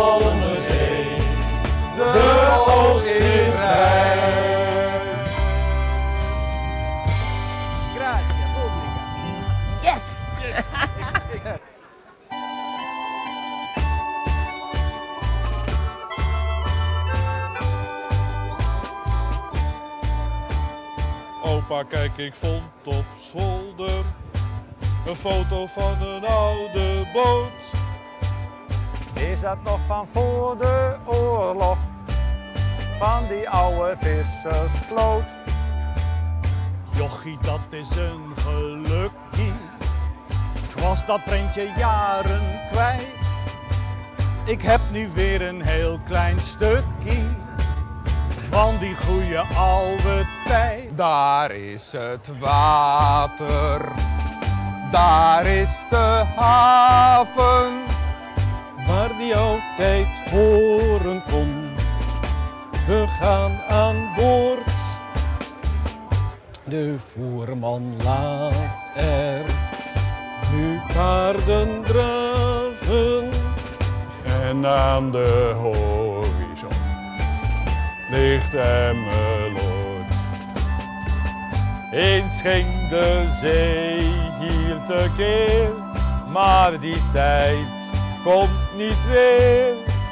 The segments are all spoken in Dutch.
galme zee, de oogst is rijp. Grazie, pubblica. Yes! Opa, kijk, ik vond op zolder een foto van een oude boot. Is dat nog van voor de oorlog? Van die oude vissersvloot? Jochie, dat is een gelukkie. Ik was dat prentje jaren kwijt. Ik heb nu weer een heel klein stukje van die goeie oude tijd. Daar is het water, daar is de haven, Waar die altijd horen kon. We gaan aan boord. De voerman laat er nu paarden draven. En aan de horizon ligt Emmeloord. Eens ging de zee hier tekeer, maar die tijd komt niet weer.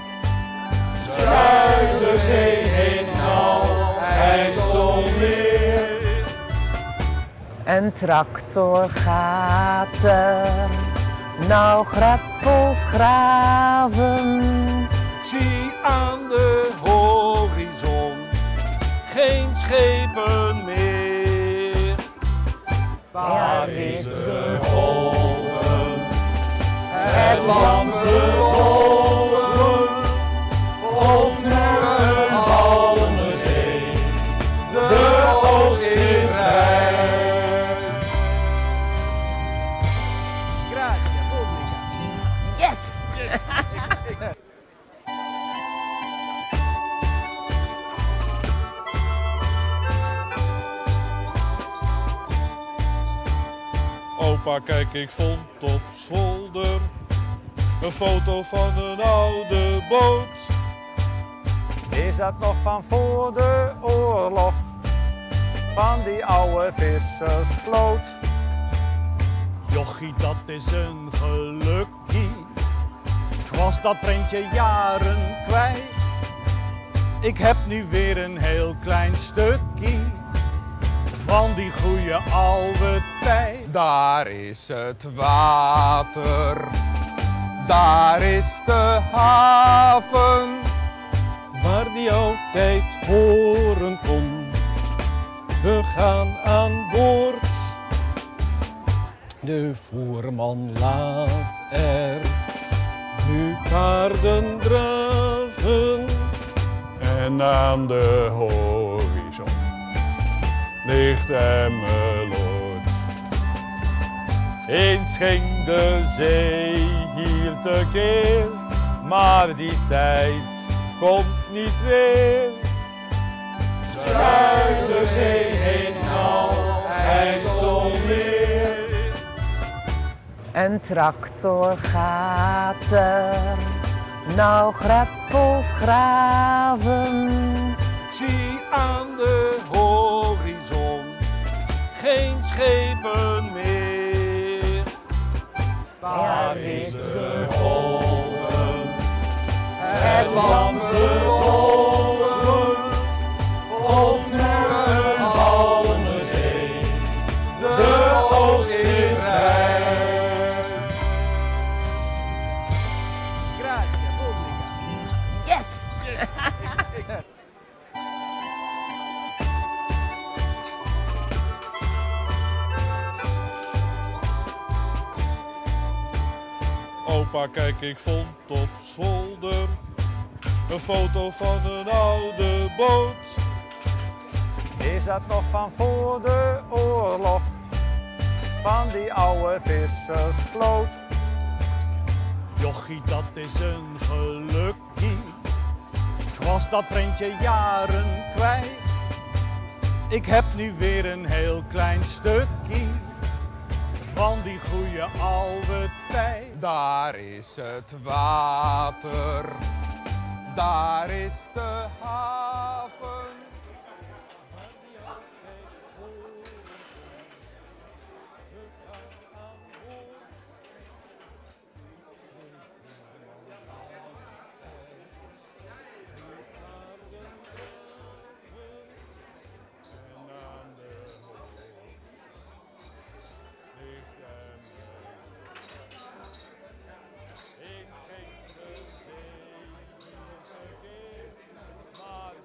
Zuiderzee heen nou, IJsselmeer. Een tractor gaat er nou greppels graven. Zie aan de horizon geen schepen meer. Waar is de golven, het land verloren, of nu een galme zee, de oogst is rijp. Grazie, pubblica. Yes! Opa, kijk, ik vond op zolder een foto van een oude boot. Is dat nog van voor de oorlog? Van die oude vissersvloot? Jochie, dat is een gelukkie. Ik was dat prentje jaren kwijt. Ik heb nu weer een heel klein stukje van die goeie oude tijd. daar is het water, daar is de haven, Waar die altijd horen kon. We gaan aan boord. De voerman laat er nu paarden draven. En aan de horizon ligt Emmeloord. Eens ging de zee hier tekeer, maar die tijd komt niet weer. Zuiderzee heen nou, IJsselmeer. Een tractor gaat er nou greppels graven. Zie aan de horizon geen schepen meer. Waar is de golven, het land verloren, of nu een galme zee, de oogst is rijp. Grazie, pubblica. Yes! Opa, kijk, ik vond op zolder een foto van een oude boot. Is dat nog van voor de oorlog? Van die oude vissersvloot? Jochie, dat is een gelukkie. Ik was dat prentje jaren kwijt. Ik heb nu weer een heel klein stukje van die goeie oude tijd. daar is het water, daar is de haven. Ik ging de zee, maar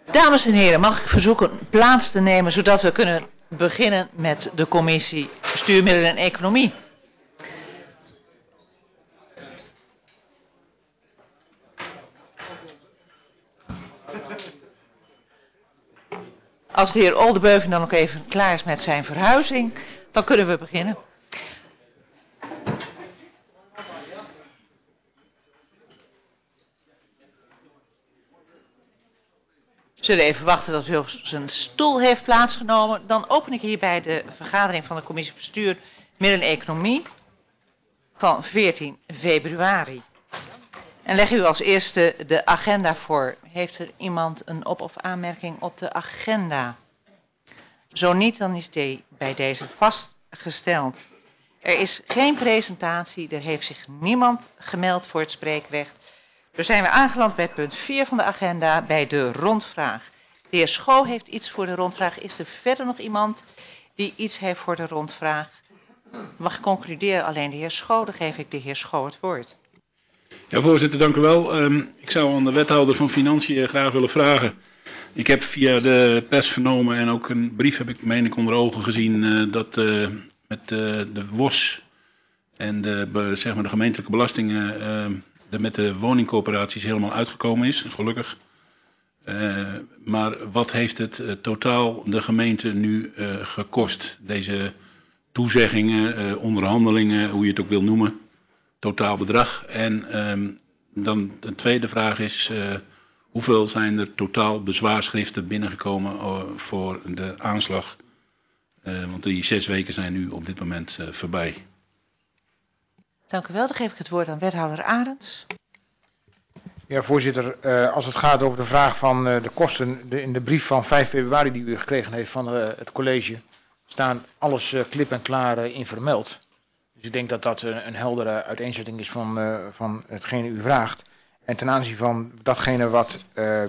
Dames en heren, mag ik verzoeken plaats te nemen zodat we kunnen beginnen met de commissie Bestuurmiddelen en Economie. Als de heer Oldebeuven dan ook even klaar is met zijn verhuizing, dan kunnen we beginnen. We zullen even wachten tot hij op zijn stoel heeft plaatsgenomen. Dan open ik hierbij de vergadering van de commissie Bestuur, Middelen en Economie van 14 februari. En leg u als eerste de agenda voor. Heeft er iemand een op- of aanmerking op de agenda? Zo niet, dan is die bij deze vastgesteld. Er is geen presentatie, er heeft zich niemand gemeld voor het spreekrecht. Dus zijn we aangeland bij punt 4 van de agenda, bij de rondvraag. De heer Schoo heeft iets voor de rondvraag. Is er verder nog iemand die iets heeft voor de rondvraag? Mag ik concluderen alleen de heer Schoo, dan geef ik de heer Schoo het woord. Ja, voorzitter, dank u wel. Ik zou aan de wethouder van Financiën graag willen vragen. Ik heb via de pers vernomen en ook een brief heb ik meen ik onder ogen gezien dat met de WOS en zeg maar de gemeentelijke belastingen met de woningcorporaties helemaal uitgekomen is, gelukkig. Maar wat heeft het totaal de gemeente nu gekost? Deze toezeggingen, onderhandelingen, hoe je het ook wil noemen, totaal bedrag. En dan de tweede vraag is, hoeveel zijn er totaal bezwaarschriften binnengekomen voor de aanslag? Want die 6 weken zijn nu op dit moment voorbij. Dank u wel. Dan geef ik het woord aan wethouder Arends. Ja, voorzitter. Als het gaat over de vraag van de kosten, in de brief van 5 februari die u gekregen heeft van het college, staan alles klip en klaar in vermeld. Dus ik denk dat dat een heldere uiteenzetting is van hetgene u vraagt. En ten aanzien van datgene wat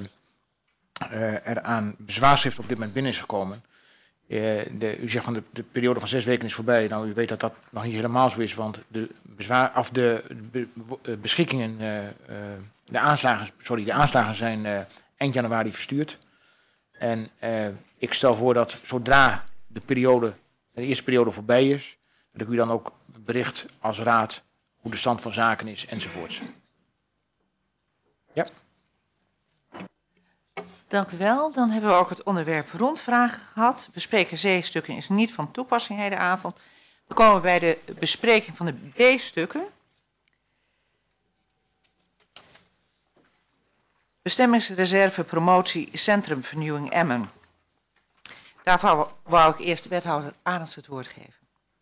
er aan bezwaarschrift op dit moment binnen is gekomen. U zegt van de periode van 6 weken is voorbij. Nou, u weet dat dat nog niet helemaal zo is, want de beschikkingen, de aanslagen zijn eind januari verstuurd. En ik stel voor dat zodra de eerste periode voorbij is, dat ik u dan ook bericht als raad hoe de stand van zaken is enzovoorts. Ja. Dank u wel. Dan hebben we ook het onderwerp rondvragen gehad. Bespreken zeestukken is niet van toepassing hedenavond. Dan komen we bij de bespreking van de B-stukken. Bestemmingsreserve promotie centrumvernieuwing Emmen. Daarvoor wou ik eerst wethouder Arends het woord geven.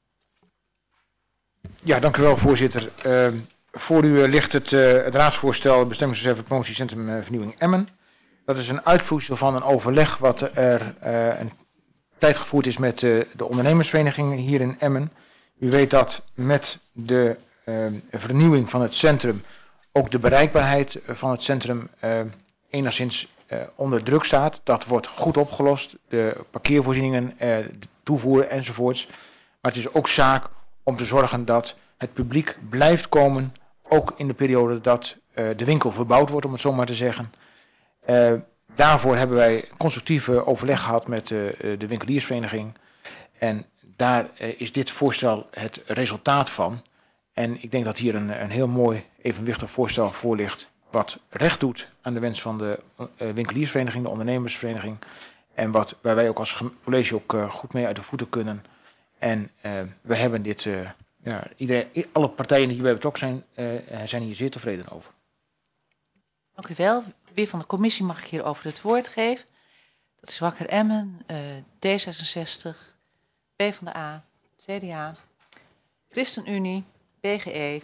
Ja, dank u wel, voorzitter. Voor u ligt het raadsvoorstel bestemmingsreserve promotiecentrum vernieuwing Emmen. Dat is een uitvoersel van een overleg wat er een tijd gevoerd is met de ondernemersvereniging hier in Emmen. U weet dat met de vernieuwing van het centrum ook de bereikbaarheid van het centrum enigszins onder druk staat. Dat wordt goed opgelost, de parkeervoorzieningen, de toevoer enzovoorts. Maar het is ook zaak om te zorgen dat het publiek blijft komen, ook in de periode dat de winkel verbouwd wordt, om het zo maar te zeggen. Daarvoor hebben wij constructief overleg gehad met de winkeliersvereniging. En daar is dit voorstel het resultaat van. En ik denk dat hier een heel mooi evenwichtig voorstel voor ligt, wat recht doet aan de wens van de winkeliersvereniging, de ondernemersvereniging. En waar wij ook als college ook goed mee uit de voeten kunnen. En we hebben dit, alle partijen die hierbij betrokken zijn hier zeer tevreden over. Dank u wel. Wie van de commissie mag ik hierover het woord geven? Dat is Wakker Emmen, D66, PvdA, CDA, ChristenUnie, PGE,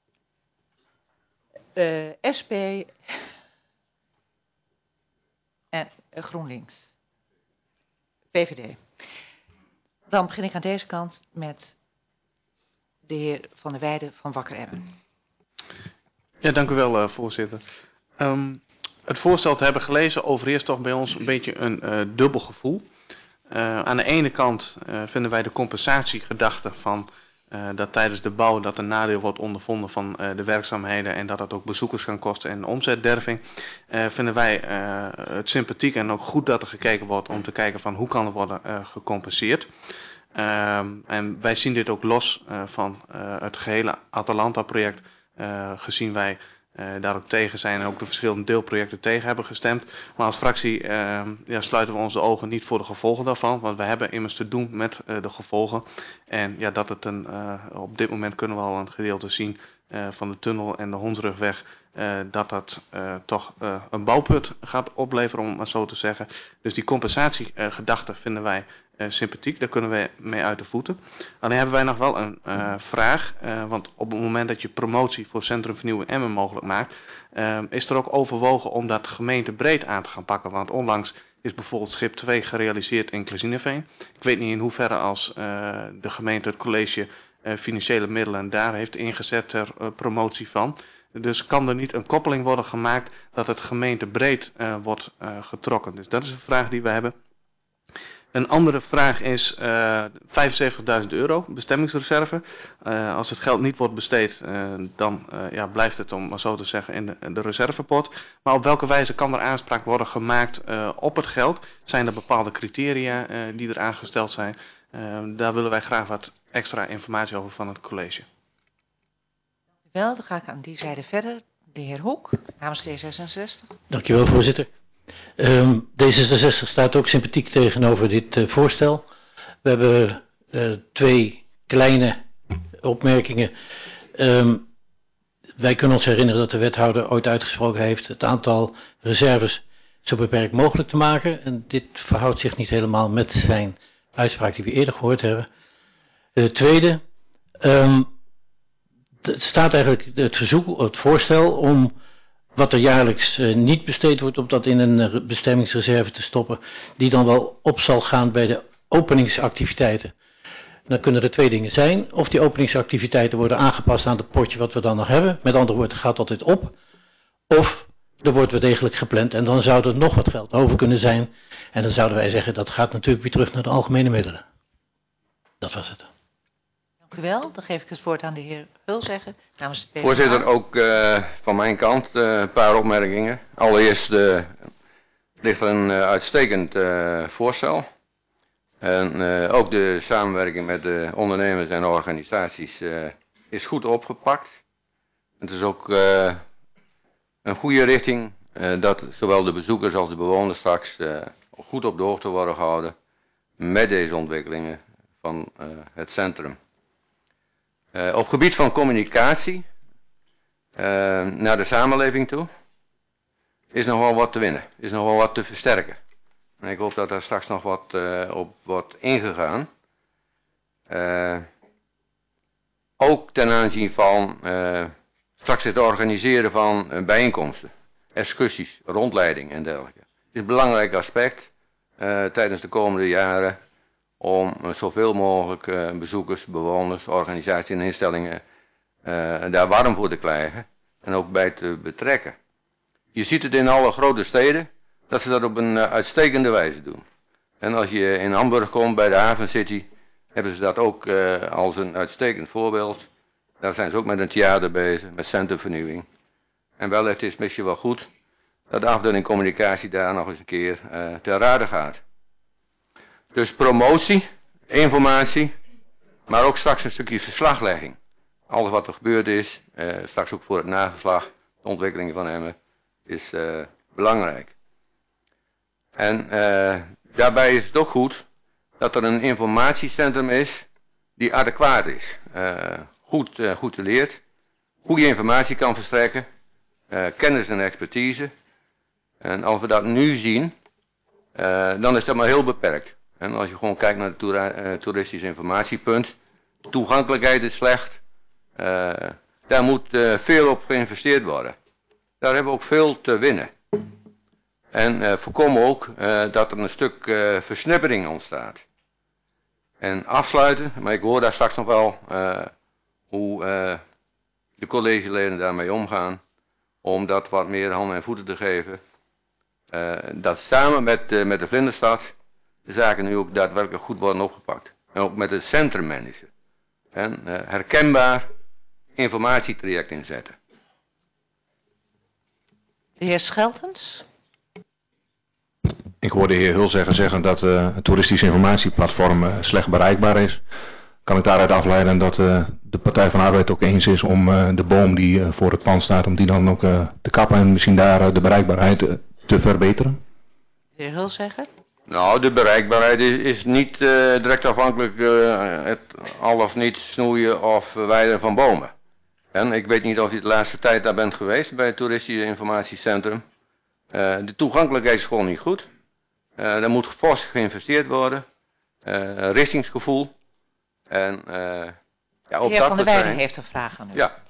SP en GroenLinks, PVD. Dan begin ik aan deze kant met de heer Van der Weijden van Wakker Emmen. Ja, dank u wel, voorzitter. Het voorstel te hebben gelezen overheerst toch bij ons een beetje een dubbel gevoel. Aan de ene kant vinden wij de compensatiegedachte van dat tijdens de bouw dat een nadeel wordt ondervonden van de werkzaamheden en dat dat ook bezoekers kan kosten en omzetderving, vinden wij het sympathiek en ook goed dat er gekeken wordt om te kijken van hoe kan er worden gecompenseerd. En wij zien dit ook los van het gehele Atalanta-project, gezien wij daar ook tegen zijn en ook de verschillende deelprojecten tegen hebben gestemd. Maar als fractie sluiten we onze ogen niet voor de gevolgen daarvan, want we hebben immers te doen met de gevolgen. En ja, dat het op dit moment kunnen we al een gedeelte zien van de tunnel en de Hondsrugweg, dat toch een bouwput gaat opleveren, om het maar zo te zeggen. Dus die compensatiegedachte vinden wij sympathiek, daar kunnen we mee uit de voeten. Alleen hebben wij nog wel een vraag, want op het moment dat je promotie voor Centrum Vernieuwing Emmen mogelijk maakt, is er ook overwogen om dat gemeentebreed aan te gaan pakken. Want onlangs is bijvoorbeeld schip 2 gerealiseerd in Klezineveen. Ik weet niet in hoeverre als de gemeente het college financiële middelen daar heeft ingezet ter promotie van. Dus kan er niet een koppeling worden gemaakt dat het gemeentebreed wordt getrokken. Dus dat is een vraag die we hebben. Een andere vraag is €75.000 bestemmingsreserve. Als het geld niet wordt besteed, dan blijft het, om maar zo te zeggen, in de reservepot. Maar op welke wijze kan er aanspraak worden gemaakt op het geld? Zijn er bepaalde criteria die er aangesteld zijn? Daar willen wij graag wat extra informatie over van het college. Wel, dan ga ik aan die zijde verder. De heer Hoek, namens D66. Dankjewel, voorzitter. D66 staat ook sympathiek tegenover dit voorstel. We hebben 2 kleine opmerkingen. Wij kunnen ons herinneren dat de wethouder ooit uitgesproken heeft het aantal reserves zo beperkt mogelijk te maken. En dit verhoudt zich niet helemaal met zijn uitspraak die we eerder gehoord hebben. Tweede, het staat eigenlijk het verzoek, het voorstel om wat er jaarlijks niet besteed wordt, om dat in een bestemmingsreserve te stoppen, die dan wel op zal gaan bij de openingsactiviteiten. Dan kunnen er 2 dingen zijn. Of die openingsactiviteiten worden aangepast aan het potje wat we dan nog hebben. Met andere woorden, gaat dat dit op. Of er wordt wel degelijk gepland en dan zou er nog wat geld over kunnen zijn. En dan zouden wij zeggen, dat gaat natuurlijk weer terug naar de algemene middelen. Dat was het. Dank u wel. Dan geef ik het woord aan de heer Hulzeggen namens de PvdA. Voorzitter, ook van mijn kant een paar opmerkingen. Allereerst ligt er een uitstekend voorstel. En ook de samenwerking met de ondernemers en organisaties is goed opgepakt. Het is ook een goede richting dat zowel de bezoekers als de bewoners straks goed op de hoogte worden gehouden met deze ontwikkelingen van het centrum. Op gebied van communicatie naar de samenleving toe is nog wel wat te winnen, is nog wel wat te versterken. En ik hoop dat daar straks nog wat op wordt ingegaan. Ook ten aanzien van straks het organiseren van bijeenkomsten, excursies, rondleiding en dergelijke. Het is een belangrijk aspect tijdens de komende jaren om zoveel mogelijk bezoekers, bewoners, organisaties en instellingen daar warm voor te krijgen en ook bij te betrekken. Je ziet het in alle grote steden dat ze dat op een uitstekende wijze doen. En als je in Hamburg komt bij de Haven City, hebben ze dat ook als een uitstekend voorbeeld. Daar zijn ze ook met een theater bezig, met centrumvernieuwing. En wellicht is het misschien wel goed dat de afdeling communicatie daar nog eens een keer ter rade gaat. Dus promotie, informatie, maar ook straks een stukje verslaglegging. Alles wat er gebeurd is, straks ook voor het nageslag, de ontwikkelingen van Emmen, is belangrijk. En daarbij is het ook goed dat er een informatiecentrum is die adequaat is. Goed leert, goede informatie kan verstrekken, kennis en expertise. En als we dat nu zien, dan is dat maar heel beperkt. En als je gewoon kijkt naar het toeristisch informatiepunt, toegankelijkheid is slecht. Daar moet veel op geïnvesteerd worden. Daar hebben we ook veel te winnen. En voorkomen ook dat er een stuk versnippering ontstaat. En afsluiten, maar ik hoor daar straks nog wel hoe de collegeleden daarmee omgaan, om dat wat meer handen en voeten te geven. Dat samen met de Vlinderstad de zaken nu ook daadwerkelijk goed worden opgepakt. En ook met de centrummanager. een herkenbaar informatietraject inzetten. De heer Scheltens. Ik hoorde de heer Hulzegger zeggen dat het toeristisch informatieplatform slecht bereikbaar is. Kan ik daaruit afleiden dat de Partij van de Arbeid ook eens is om de boom die voor het pand staat, om die dan ook te kappen en misschien daar de bereikbaarheid te verbeteren? De heer Hulzegger. Nou, de bereikbaarheid is niet direct afhankelijk het al of niet snoeien of verwijderen van bomen. En ik weet niet of u de laatste tijd daar bent geweest bij het toeristisch informatiecentrum. De toegankelijkheid is gewoon niet goed. Er moet fors geïnvesteerd worden. Richtingsgevoel. En op de heer Van der Weijden heeft een vraag aan u. Ja.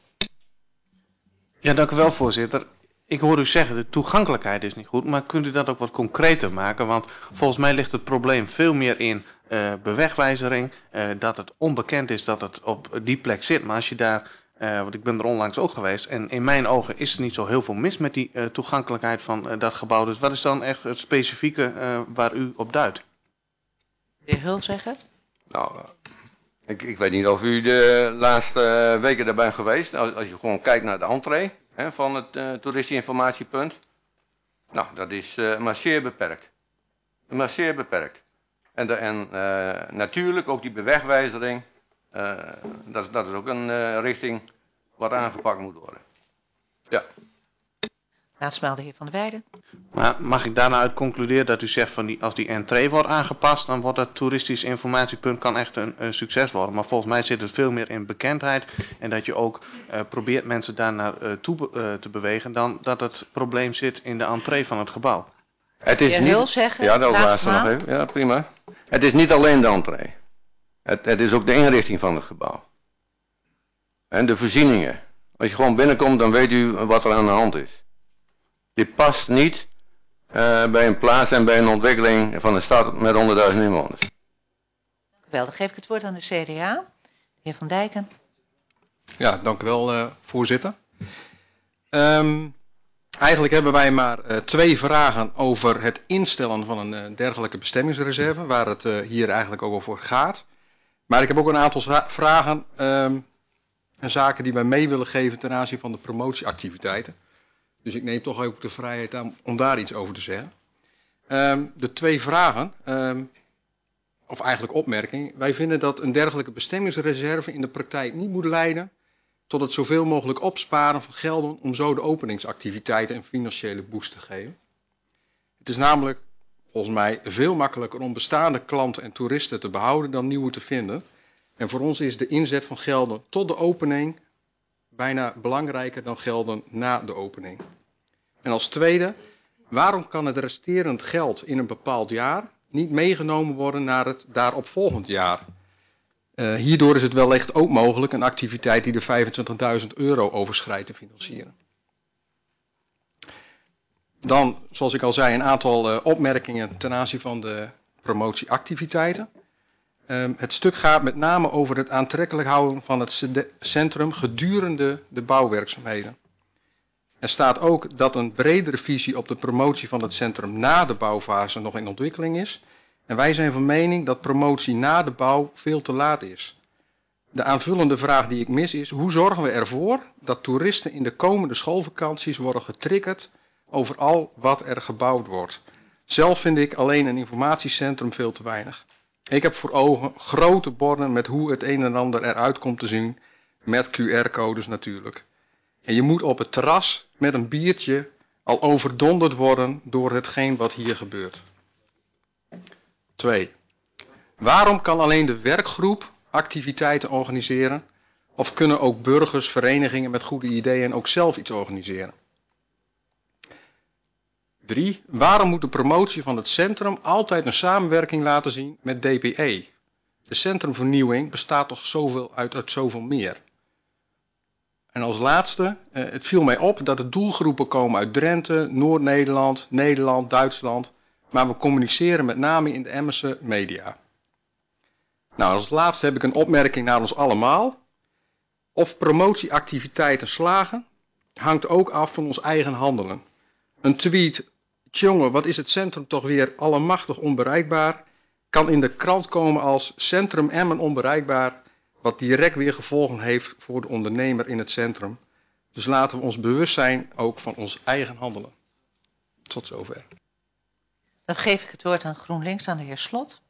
Ja, dank u wel, voorzitter. Ik hoor u zeggen, de toegankelijkheid is niet goed, maar kunt u dat ook wat concreter maken? Want volgens mij ligt het probleem veel meer in bewegwijzering, dat het onbekend is dat het op die plek zit. Maar als je daar, want ik ben er onlangs ook geweest, en in mijn ogen is er niet zo heel veel mis met die toegankelijkheid van dat gebouw. Dus wat is dan echt het specifieke waar u op duidt? De heer Hulzegger. Nou, ik weet niet of u de laatste weken daar bent geweest. Als je gewoon kijkt naar de entree van het toeristisch informatiepunt. Nou, dat is maar zeer beperkt. Maar zeer beperkt. En natuurlijk ook die bewegwijzering. Dat is ook een richting wat aangepakt moet worden. Ja. Laatst de heer Van der Weijden. Maar mag ik daarna uit concluderen dat u zegt van als die entree wordt aangepast, dan wordt het toeristisch informatiepunt kan echt een succes worden. Maar volgens mij zit het veel meer in bekendheid en dat je ook probeert mensen daar naartoe te bewegen dan dat het probleem zit in de entree van het gebouw. Het is niet, zeggen, ja, dat laatste nog even. Ja, prima. Het is niet alleen de entree. Het is ook de inrichting van het gebouw. En de voorzieningen. Als je gewoon binnenkomt, dan weet u wat er aan de hand is. Dit past niet bij een plaats en bij een ontwikkeling van een stad met 100.000 inwoners. Wel, dan geef ik het woord aan de CDA. De heer Van Dijken. Ja, dank u wel, voorzitter. Eigenlijk hebben wij maar 2 vragen over het instellen van een dergelijke bestemmingsreserve, waar het hier eigenlijk ook over gaat. Maar ik heb ook een aantal vragen en zaken die wij mee willen geven ten aanzien van de promotieactiviteiten. Dus ik neem toch ook de vrijheid aan om daar iets over te zeggen. De 2 vragen, of eigenlijk opmerkingen. Wij vinden dat een dergelijke bestemmingsreserve in de praktijk niet moet leiden tot het zoveel mogelijk opsparen van gelden om zo de openingsactiviteiten een financiële boost te geven. Het is namelijk volgens mij veel makkelijker om bestaande klanten en toeristen te behouden dan nieuwe te vinden. En voor ons is de inzet van gelden tot de opening bijna belangrijker dan gelden na de opening. En als tweede, waarom kan het resterend geld in een bepaald jaar niet meegenomen worden naar het daaropvolgend jaar? Hierdoor is het wellicht ook mogelijk een activiteit die de €25.000 overschrijdt te financieren. Dan, zoals ik al zei, een aantal opmerkingen ten aanzien van de promotieactiviteiten. Het stuk gaat met name over het aantrekkelijk houden van het centrum gedurende de bouwwerkzaamheden. Er staat ook dat een bredere visie op de promotie van het centrum na de bouwfase nog in ontwikkeling is. En wij zijn van mening dat promotie na de bouw veel te laat is. De aanvullende vraag die ik mis is, hoe zorgen we ervoor dat toeristen in de komende schoolvakanties worden getriggerd over al wat er gebouwd wordt? Zelf vind ik alleen een informatiecentrum veel te weinig. Ik heb voor ogen grote borden met hoe het een en ander eruit komt te zien, met QR-codes natuurlijk. En je moet op het terras met een biertje al overdonderd worden door hetgeen wat hier gebeurt. 2. Waarom kan alleen de werkgroep activiteiten organiseren? Of kunnen ook burgers, verenigingen met goede ideeën ook zelf iets organiseren? 3. Waarom moet de promotie van het centrum altijd een samenwerking laten zien met DPE? De centrumvernieuwing bestaat toch zoveel uit zoveel meer. En als laatste, het viel mij op dat de doelgroepen komen uit Drenthe, Noord-Nederland, Nederland, Duitsland. Maar we communiceren met name in de Emmense media. Nou, als laatste heb ik een opmerking naar ons allemaal. Of promotieactiviteiten slagen, hangt ook af van ons eigen handelen. Een tweet, jongen, wat is het centrum toch weer allemachtig onbereikbaar, kan in de krant komen als Centrum Emmen onbereikbaar, wat direct weer gevolgen heeft voor de ondernemer in het centrum. Dus laten we ons bewust zijn ook van ons eigen handelen. Tot zover. Dan geef ik het woord aan GroenLinks, aan de heer Slot.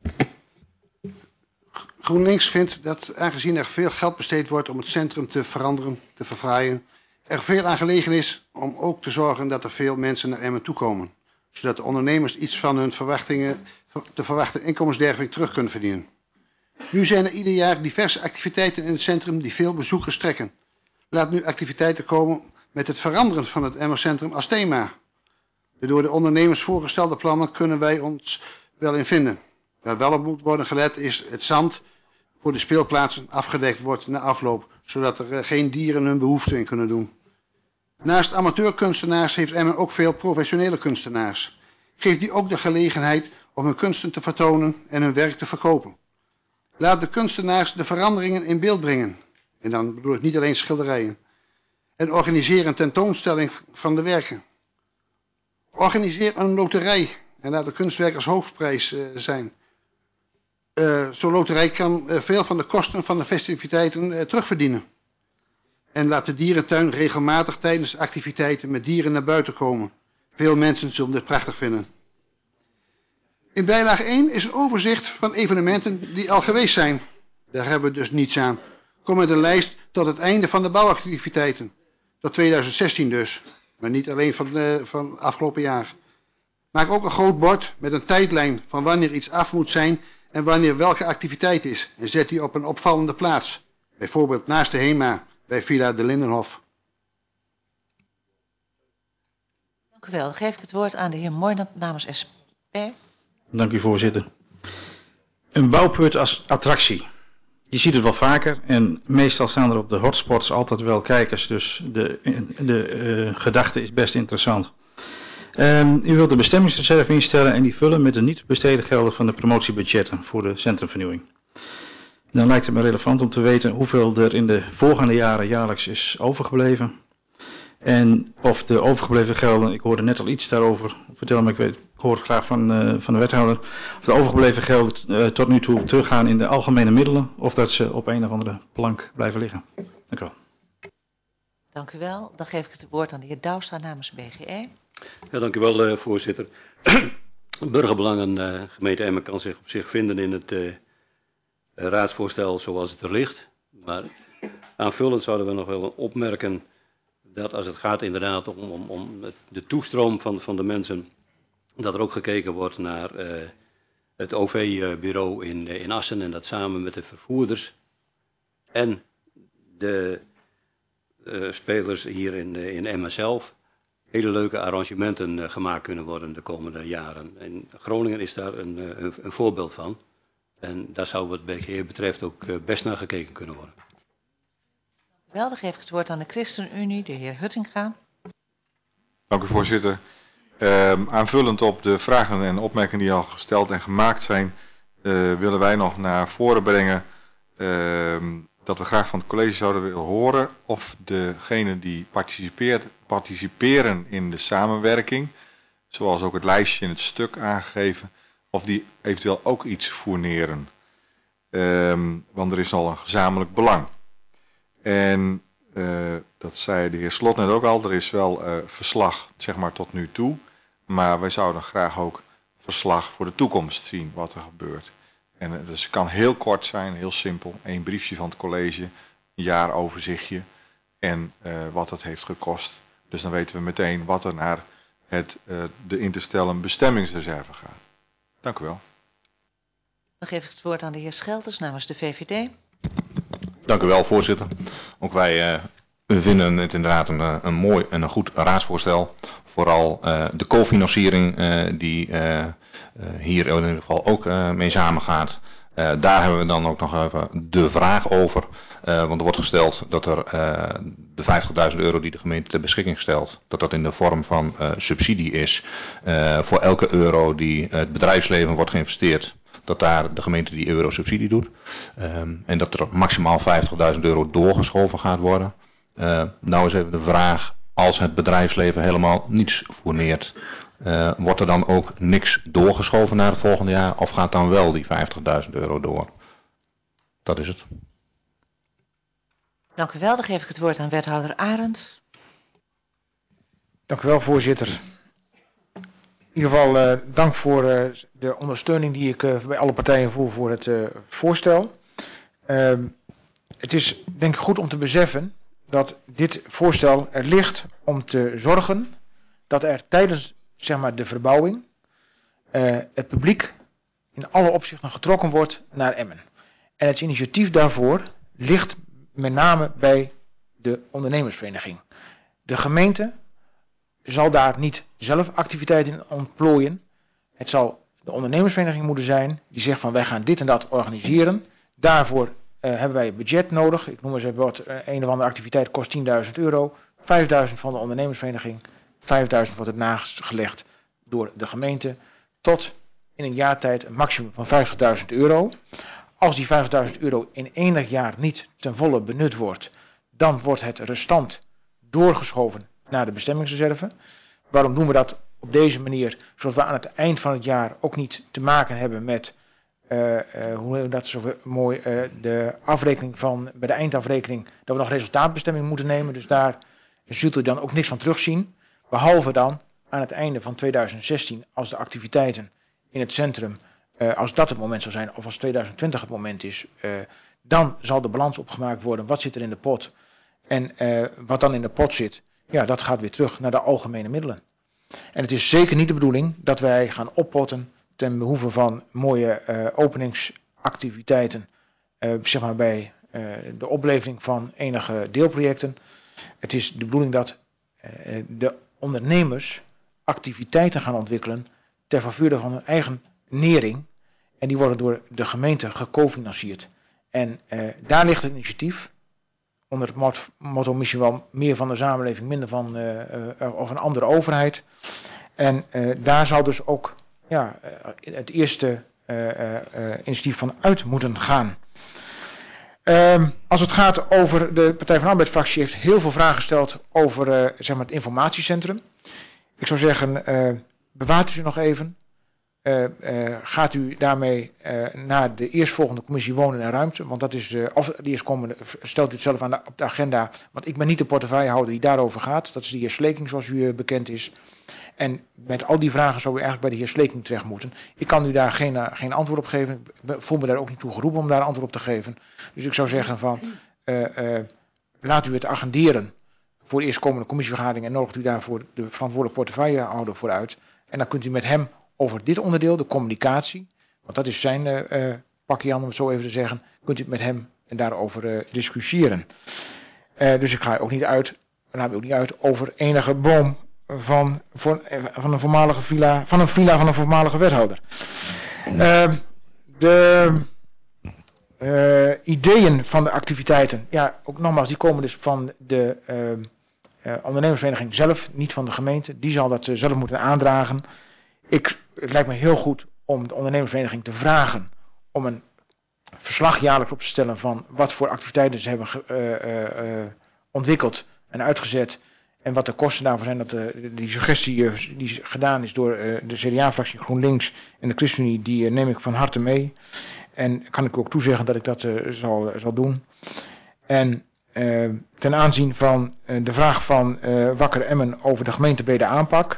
GroenLinks vindt dat, aangezien er veel geld besteed wordt om het centrum te veranderen, te verfraaien, er veel aan gelegen is om ook te zorgen dat er veel mensen naar Emmen toekomen. Zodat de ondernemers iets van hun te verwachten inkomensderving terug kunnen verdienen. Nu zijn er ieder jaar diverse activiteiten in het centrum die veel bezoekers trekken. Laat nu activiteiten komen met het veranderen van het Emmercentrum als thema. De door de ondernemers voorgestelde plannen kunnen wij ons wel in vinden. Waar wel op moet worden gelet is het zand voor de speelplaatsen afgedekt wordt na afloop, zodat er geen dieren hun behoefte in kunnen doen. Naast amateurkunstenaars heeft Emmen ook veel professionele kunstenaars. Geef die ook de gelegenheid om hun kunsten te vertonen en hun werk te verkopen. Laat de kunstenaars de veranderingen in beeld brengen. En dan bedoel ik niet alleen schilderijen. En organiseer een tentoonstelling van de werken. Organiseer een loterij en laat de kunstwerkers hoofdprijs zijn. Zo'n loterij kan veel van de kosten van de festiviteiten terugverdienen. En laat de dierentuin regelmatig tijdens activiteiten met dieren naar buiten komen. Veel mensen zullen dit prachtig vinden. In bijlage 1 is een overzicht van evenementen die al geweest zijn. Daar hebben we dus niets aan. Kom met een lijst tot het einde van de bouwactiviteiten. Tot 2016 dus. Maar niet alleen van afgelopen jaar. Maak ook een groot bord met een tijdlijn van wanneer iets af moet zijn en wanneer welke activiteit is. En zet die op een opvallende plaats. Bijvoorbeeld naast de HEMA bij Villa de Lindenhof. Dank u wel. Dan geef ik het woord aan de heer Moijnant namens SP. Dank u, voorzitter. Een bouwput als attractie. Je ziet het wel vaker en meestal staan er op de hotspots altijd wel kijkers, dus de gedachte is best interessant. U wilt de bestemmingsreserve instellen en die vullen met de niet besteden gelden van de promotiebudgetten voor de centrumvernieuwing. Dan lijkt het me relevant om te weten hoeveel er in de voorgaande jaren jaarlijks is overgebleven. En of de overgebleven gelden, ik hoorde net al iets daarover, vertel me, ik hoor het graag van de wethouder, of de overgebleven gelden tot nu toe teruggaan in de algemene middelen, of dat ze op een of andere plank blijven liggen. Dank u wel. Dank u wel. Dan geef ik het woord aan de heer Douwstra namens BGE. Ja, dank u wel, voorzitter. Burgerbelangen, gemeente Emmen kan zich op zich vinden in het raadsvoorstel zoals het er ligt. Maar aanvullend zouden we nog wel opmerken dat als het gaat inderdaad om de toestroom van de mensen, dat er ook gekeken wordt naar het OV-bureau in Assen en dat samen met de vervoerders en de spelers hier in Emmen zelf hele leuke arrangementen gemaakt kunnen worden de komende jaren. En Groningen is daar een voorbeeld van. En daar zou wat BGE betreft ook best naar gekeken kunnen worden. Wel, dan geef ik het woord aan de ChristenUnie, de heer Huttinga. Dank u, voorzitter. Aanvullend op de vragen en opmerkingen die al gesteld en gemaakt zijn, willen wij nog naar voren brengen dat we graag van het college zouden willen horen of degenen die participeren in de samenwerking, zoals ook het lijstje in het stuk aangegeven, of die eventueel ook iets fourneren. Want er is al een gezamenlijk belang. En dat zei de heer Slot net ook al, er is wel verslag zeg maar tot nu toe, maar wij zouden graag ook verslag voor de toekomst zien wat er gebeurt. En dus het kan heel kort zijn, heel simpel, 1 briefje van het college, een jaaroverzichtje en wat het heeft gekost. Dus dan weten we meteen wat er naar de in te stellen bestemmingsreserve gaat. Dank u wel. Dan geef ik het woord aan de heer Schelters namens de VVD. Dank u wel, voorzitter. Ook wij vinden het inderdaad een mooi en een goed raadsvoorstel. Vooral de cofinanciering die hier in ieder geval ook mee samengaat. Daar hebben we dan ook nog even de vraag over. Want er wordt gesteld dat er de €50.000 die de gemeente ter beschikking stelt, dat dat in de vorm van subsidie is. Voor elke euro die het bedrijfsleven wordt geïnvesteerd, dat daar de gemeente die euro subsidie doet. En dat er maximaal €50.000 doorgeschoven gaat worden. Nou is even de vraag, als het bedrijfsleven helemaal niets fourneert, wordt er dan ook niks doorgeschoven naar het volgende jaar? Of gaat dan wel die €50.000 door? Dat is het. Dank u wel. Dan geef ik het woord aan wethouder Arends. Dank u wel, voorzitter. In ieder geval dank voor de ondersteuning die ik bij alle partijen voel voor het voorstel. Het is denk ik goed om te beseffen dat dit voorstel er ligt om te zorgen dat er tijdens zeg maar, de verbouwing het publiek in alle opzichten getrokken wordt naar Emmen. En het initiatief daarvoor ligt met name bij de ondernemersvereniging. De gemeente zal daar niet zelf activiteiten in ontplooien. Het zal de ondernemersvereniging moeten zijn die zegt van wij gaan dit en dat organiseren. Daarvoor hebben wij budget nodig. Ik noem eens even wat, een of andere activiteit kost €10.000. 5.000 van de ondernemersvereniging, 5.000 wordt het nagelegd door de gemeente. Tot in een jaar tijd een maximum van €50.000. Als die €50.000 in enig jaar niet ten volle benut wordt, dan wordt het restant doorgeschoven naar de bestemmingsreserve. Waarom doen we dat op deze manier? Zodat we aan het eind van het jaar ook niet te maken hebben met hoe dat zo mooi de afrekening van bij de eindafrekening dat we nog resultaatbestemming moeten nemen. Dus daar zult u dan ook niks van terugzien. Behalve dan aan het einde van 2016 als de activiteiten in het centrum, als dat het moment zou zijn of als 2020 het moment is, dan zal de balans opgemaakt worden. Wat zit er in de pot? En wat dan in de pot zit, ja, dat gaat weer terug naar de algemene middelen. En het is zeker niet de bedoeling dat wij gaan oppotten ten behoeve van mooie openingsactiviteiten, zeg maar bij de oplevering van enige deelprojecten. Het is de bedoeling dat de ondernemers activiteiten gaan ontwikkelen ter faveur van hun eigen nering. En die worden door de gemeente gecofinancierd. En daar ligt het initiatief. Onder het motto misschien wel meer van de samenleving, minder van of een andere overheid. En daar zal dus ook ja, het eerste initiatief van uit moeten gaan. Als het gaat over de Partij van de Arbeid-fractie heeft heel veel vragen gesteld over zeg maar het informatiecentrum. Ik zou zeggen, bewaart u ze nog even. Gaat u daarmee naar de eerstvolgende commissie Wonen en Ruimte, want dat is of de eerstkomende, stelt u het zelf op de agenda, want ik ben niet de portefeuillehouder die daarover gaat. Dat is de heer Sleking, zoals u bekend is. En met al die vragen zou u eigenlijk bij de heer Sleking terecht moeten. Ik kan u daar geen antwoord op geven. Ik voel me daar ook niet toe geroepen om daar antwoord op te geven. Dus ik zou zeggen van, laat u het agenderen voor de eerstkomende commissievergadering en nodigt u daarvoor de verantwoordelijke portefeuillehouder voor uit. En dan kunt u met hem over dit onderdeel, de communicatie, want dat is zijn pakje aan om het zo even te zeggen, kunt u het met hem daarover discussiëren. Dus ik ga ook niet uit, laat me ook niet uit over enige boom van een voormalige villa, van een voormalige wethouder. De ideeën van de activiteiten, ja, ook nogmaals, die komen dus van de ondernemersvereniging zelf, niet van de gemeente. Die zal dat zelf moeten aandragen. Het lijkt me heel goed om de ondernemersvereniging te vragen om een verslag jaarlijks op te stellen van wat voor activiteiten ze hebben ontwikkeld en uitgezet en wat de kosten daarvoor zijn. Dat die suggestie die gedaan is door de CDA-fractie GroenLinks en de ChristenUnie, die neem ik van harte mee. En kan ik ook toezeggen dat ik dat zal doen. En ten aanzien van de vraag van Wakker Emmen over de gemeentebrede aanpak.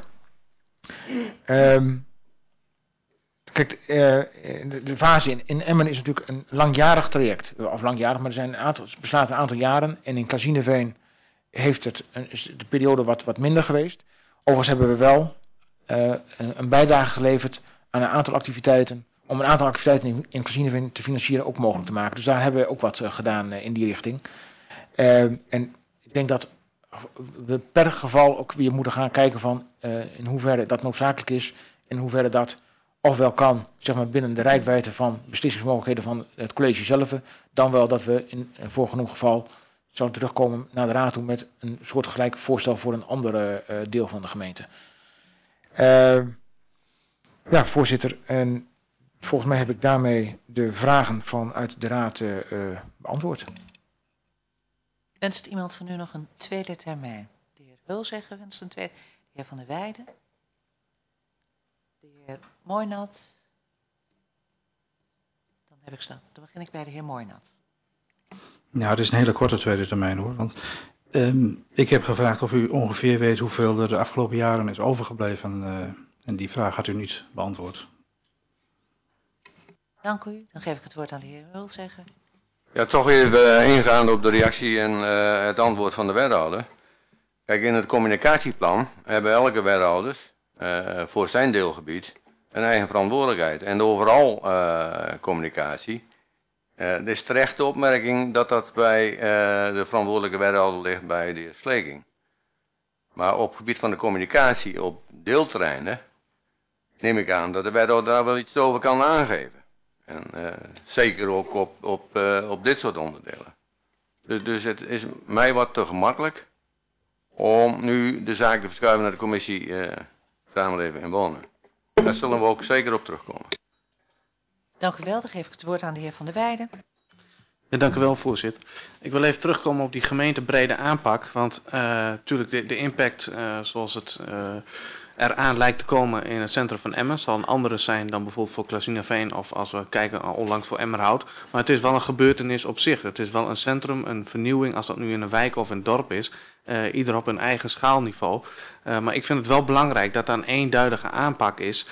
Kijk, de fase in Emmen is natuurlijk een langjarig traject. Of langjarig, maar het bestaat een aantal jaren. En in Kazineveen heeft is de periode wat minder geweest. Overigens hebben we wel een bijdrage geleverd aan een aantal activiteiten. Om een aantal activiteiten in Kazineveen te financieren ook mogelijk te maken. Dus daar hebben we ook wat gedaan in die richting. En ik denk dat we per geval ook weer moeten gaan kijken van in hoeverre dat noodzakelijk is. In hoeverre dat ofwel kan, zeg maar binnen de reikwijdte van beslissingsmogelijkheden van het college zelf. Dan wel dat we in een voorgenomen geval zouden terugkomen naar de raad toe met een soortgelijk voorstel voor een andere deel van de gemeente. Ja, voorzitter. En volgens mij heb ik daarmee de vragen vanuit de raad beantwoord. Wenst iemand van u nog een tweede termijn? De heer Hulzegger wenst een tweede. De heer Van der Weijden. De heer Dan heb ik staan. Dan begin ik bij de heer Moynat. Nou, het is een hele korte tweede termijn hoor. Want ik heb gevraagd of u ongeveer weet hoeveel er de afgelopen jaren is overgebleven. En die vraag had u niet beantwoord. Dank u. Dan geef ik het woord aan de heer Hulsegger. Ja, toch even ingaande op de reactie en het antwoord van de wethouder. Kijk, in het communicatieplan hebben elke wethouder voor zijn deelgebied een eigen verantwoordelijkheid. En de overal communicatie. Er is terecht de opmerking dat dat bij de verantwoordelijke wethouder ligt bij de heer Sleking. Maar op het gebied van de communicatie op deelterreinen neem ik aan dat de wethouder daar wel iets over kan aangeven. En zeker ook op dit soort onderdelen. Dus het is mij wat te gemakkelijk om nu de zaak te verschuiven naar de commissie Samenleving en Wonen. Daar zullen we ook zeker op terugkomen. Dank u wel. Dan geef ik het woord aan de heer Van der Weijden. Ja, dank u wel, voorzitter. Ik wil even terugkomen op die gemeentebrede aanpak. Want natuurlijk de impact zoals het eraan lijkt te komen in het centrum van Emmen zal een andere zijn dan bijvoorbeeld voor Klazinaveen of als we kijken onlangs voor Emmerhout. Maar het is wel een gebeurtenis op zich. Het is wel een centrum, een vernieuwing, als dat nu in een wijk of in een dorp is. Ieder op een eigen schaalniveau. Maar ik vind het wel belangrijk dat er een eenduidige aanpak is.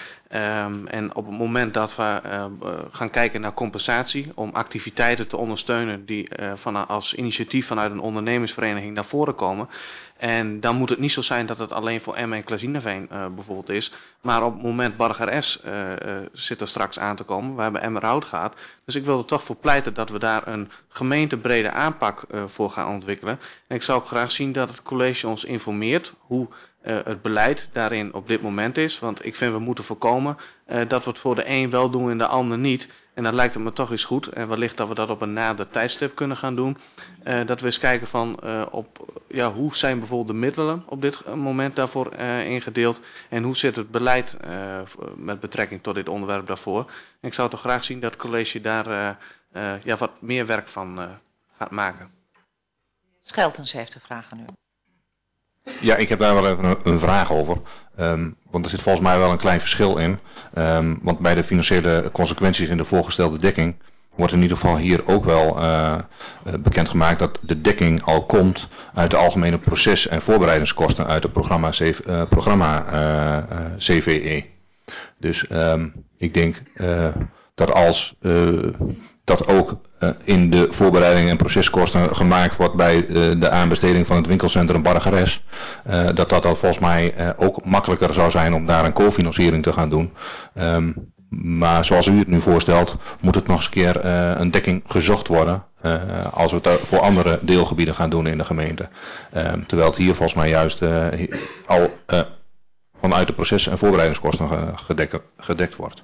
En op het moment dat we gaan kijken naar compensatie om activiteiten te ondersteunen die als initiatief vanuit een ondernemingsvereniging naar voren komen. En dan moet het niet zo zijn dat het alleen voor Emmen en Klazinaveen bijvoorbeeld is. Maar op het moment Barger S zit er straks aan te komen. We hebben Emmerhout gehad. Dus ik wil er toch voor pleiten dat we daar een gemeentebrede aanpak voor gaan ontwikkelen. En ik zou ook graag zien dat het college ons informeert hoe het beleid daarin op dit moment is. Want ik vind we moeten voorkomen dat we het voor de een wel doen en de ander niet. En dan lijkt het me toch eens goed. En wellicht dat we dat op een nader tijdstip kunnen gaan doen. Dat we eens kijken van hoe zijn bijvoorbeeld de middelen op dit moment daarvoor ingedeeld. En hoe zit het beleid met betrekking tot dit onderwerp daarvoor. En ik zou toch graag zien dat het college daar wat meer werk van gaat maken. Scheltens heeft een vraag aan u. Ja, ik heb daar wel even een vraag over. Want er zit volgens mij wel een klein verschil in. Want bij de financiële consequenties in de voorgestelde dekking wordt in ieder geval hier ook wel bekendgemaakt dat de dekking al komt uit de algemene proces- en voorbereidingskosten uit het programma CVE. Dus ik denk dat als dat ook in de voorbereiding en proceskosten gemaakt wordt bij de aanbesteding van het winkelcentrum Bargeres, dat dan volgens mij ook makkelijker zou zijn om daar een cofinanciering te gaan doen. Maar zoals u het nu voorstelt, moet het nog eens een keer een dekking gezocht worden als we het voor andere deelgebieden gaan doen in de gemeente. Terwijl het hier volgens mij juist al vanuit de proces- en voorbereidingskosten gedekt wordt.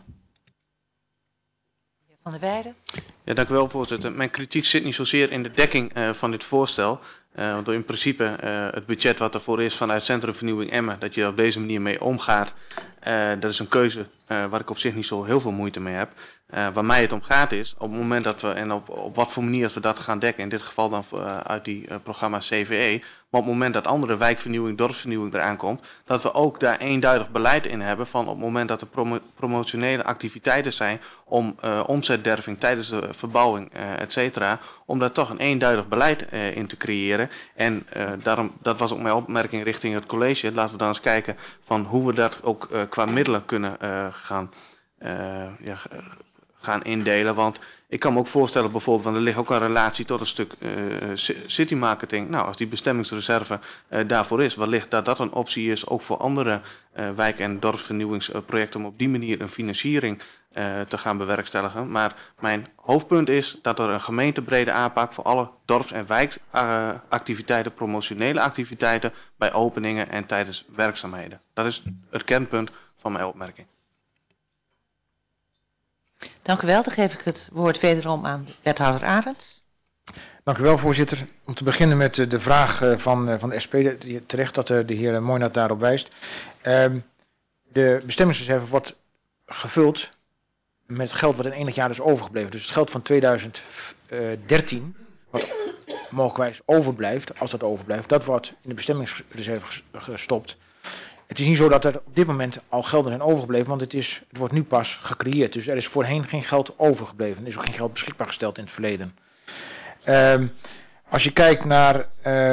Van der Weijden. Ja, dank u wel, voorzitter. Mijn kritiek zit niet zozeer in de dekking van dit voorstel. Want in principe het budget wat ervoor is vanuit Centrumvernieuwing Emmen, dat je er op deze manier mee omgaat, dat is een keuze waar ik op zich niet zo heel veel moeite mee heb. Waar mij het om gaat is, op het moment dat we, en op wat voor manier we dat gaan dekken, in dit geval dan uit die programma CVE, maar op het moment dat andere wijkvernieuwing, dorpsvernieuwing eraan komt, dat we ook daar eenduidig beleid in hebben van op het moment dat er promotionele activiteiten zijn om omzetderving tijdens de verbouwing, et cetera, om daar toch een eenduidig beleid in te creëren. En daarom, dat was ook mijn opmerking richting het college, laten we dan eens kijken van hoe we dat ook qua middelen kunnen gaan indelen. Want ik kan me ook voorstellen bijvoorbeeld, want er ligt ook een relatie tot een stuk city marketing. Nou, als die bestemmingsreserve daarvoor is, wellicht dat dat een optie is ook voor andere wijk- en dorpsvernieuwingsprojecten om op die manier een financiering te gaan bewerkstelligen. Maar mijn hoofdpunt is dat er een gemeentebrede aanpak voor alle dorps- en wijkactiviteiten, promotionele activiteiten bij openingen en tijdens werkzaamheden. Dat is het kernpunt van mijn opmerking. Dank u wel. Dan geef ik het woord wederom aan wethouder Arends. Dank u wel, voorzitter. Om te beginnen met de vraag van de SP, terecht dat de heer Moynat daarop wijst. De bestemmingsreserve wordt gevuld met het geld wat in enig jaar is overgebleven. Dus het geld van 2013, wat mogelijkwijs overblijft, als dat overblijft, dat wordt in de bestemmingsreserve gestopt. Het is niet zo dat er op dit moment al gelden zijn overgebleven, want het wordt nu pas gecreëerd. Dus er is voorheen geen geld overgebleven. Er is ook geen geld beschikbaar gesteld in het verleden. Als je kijkt naar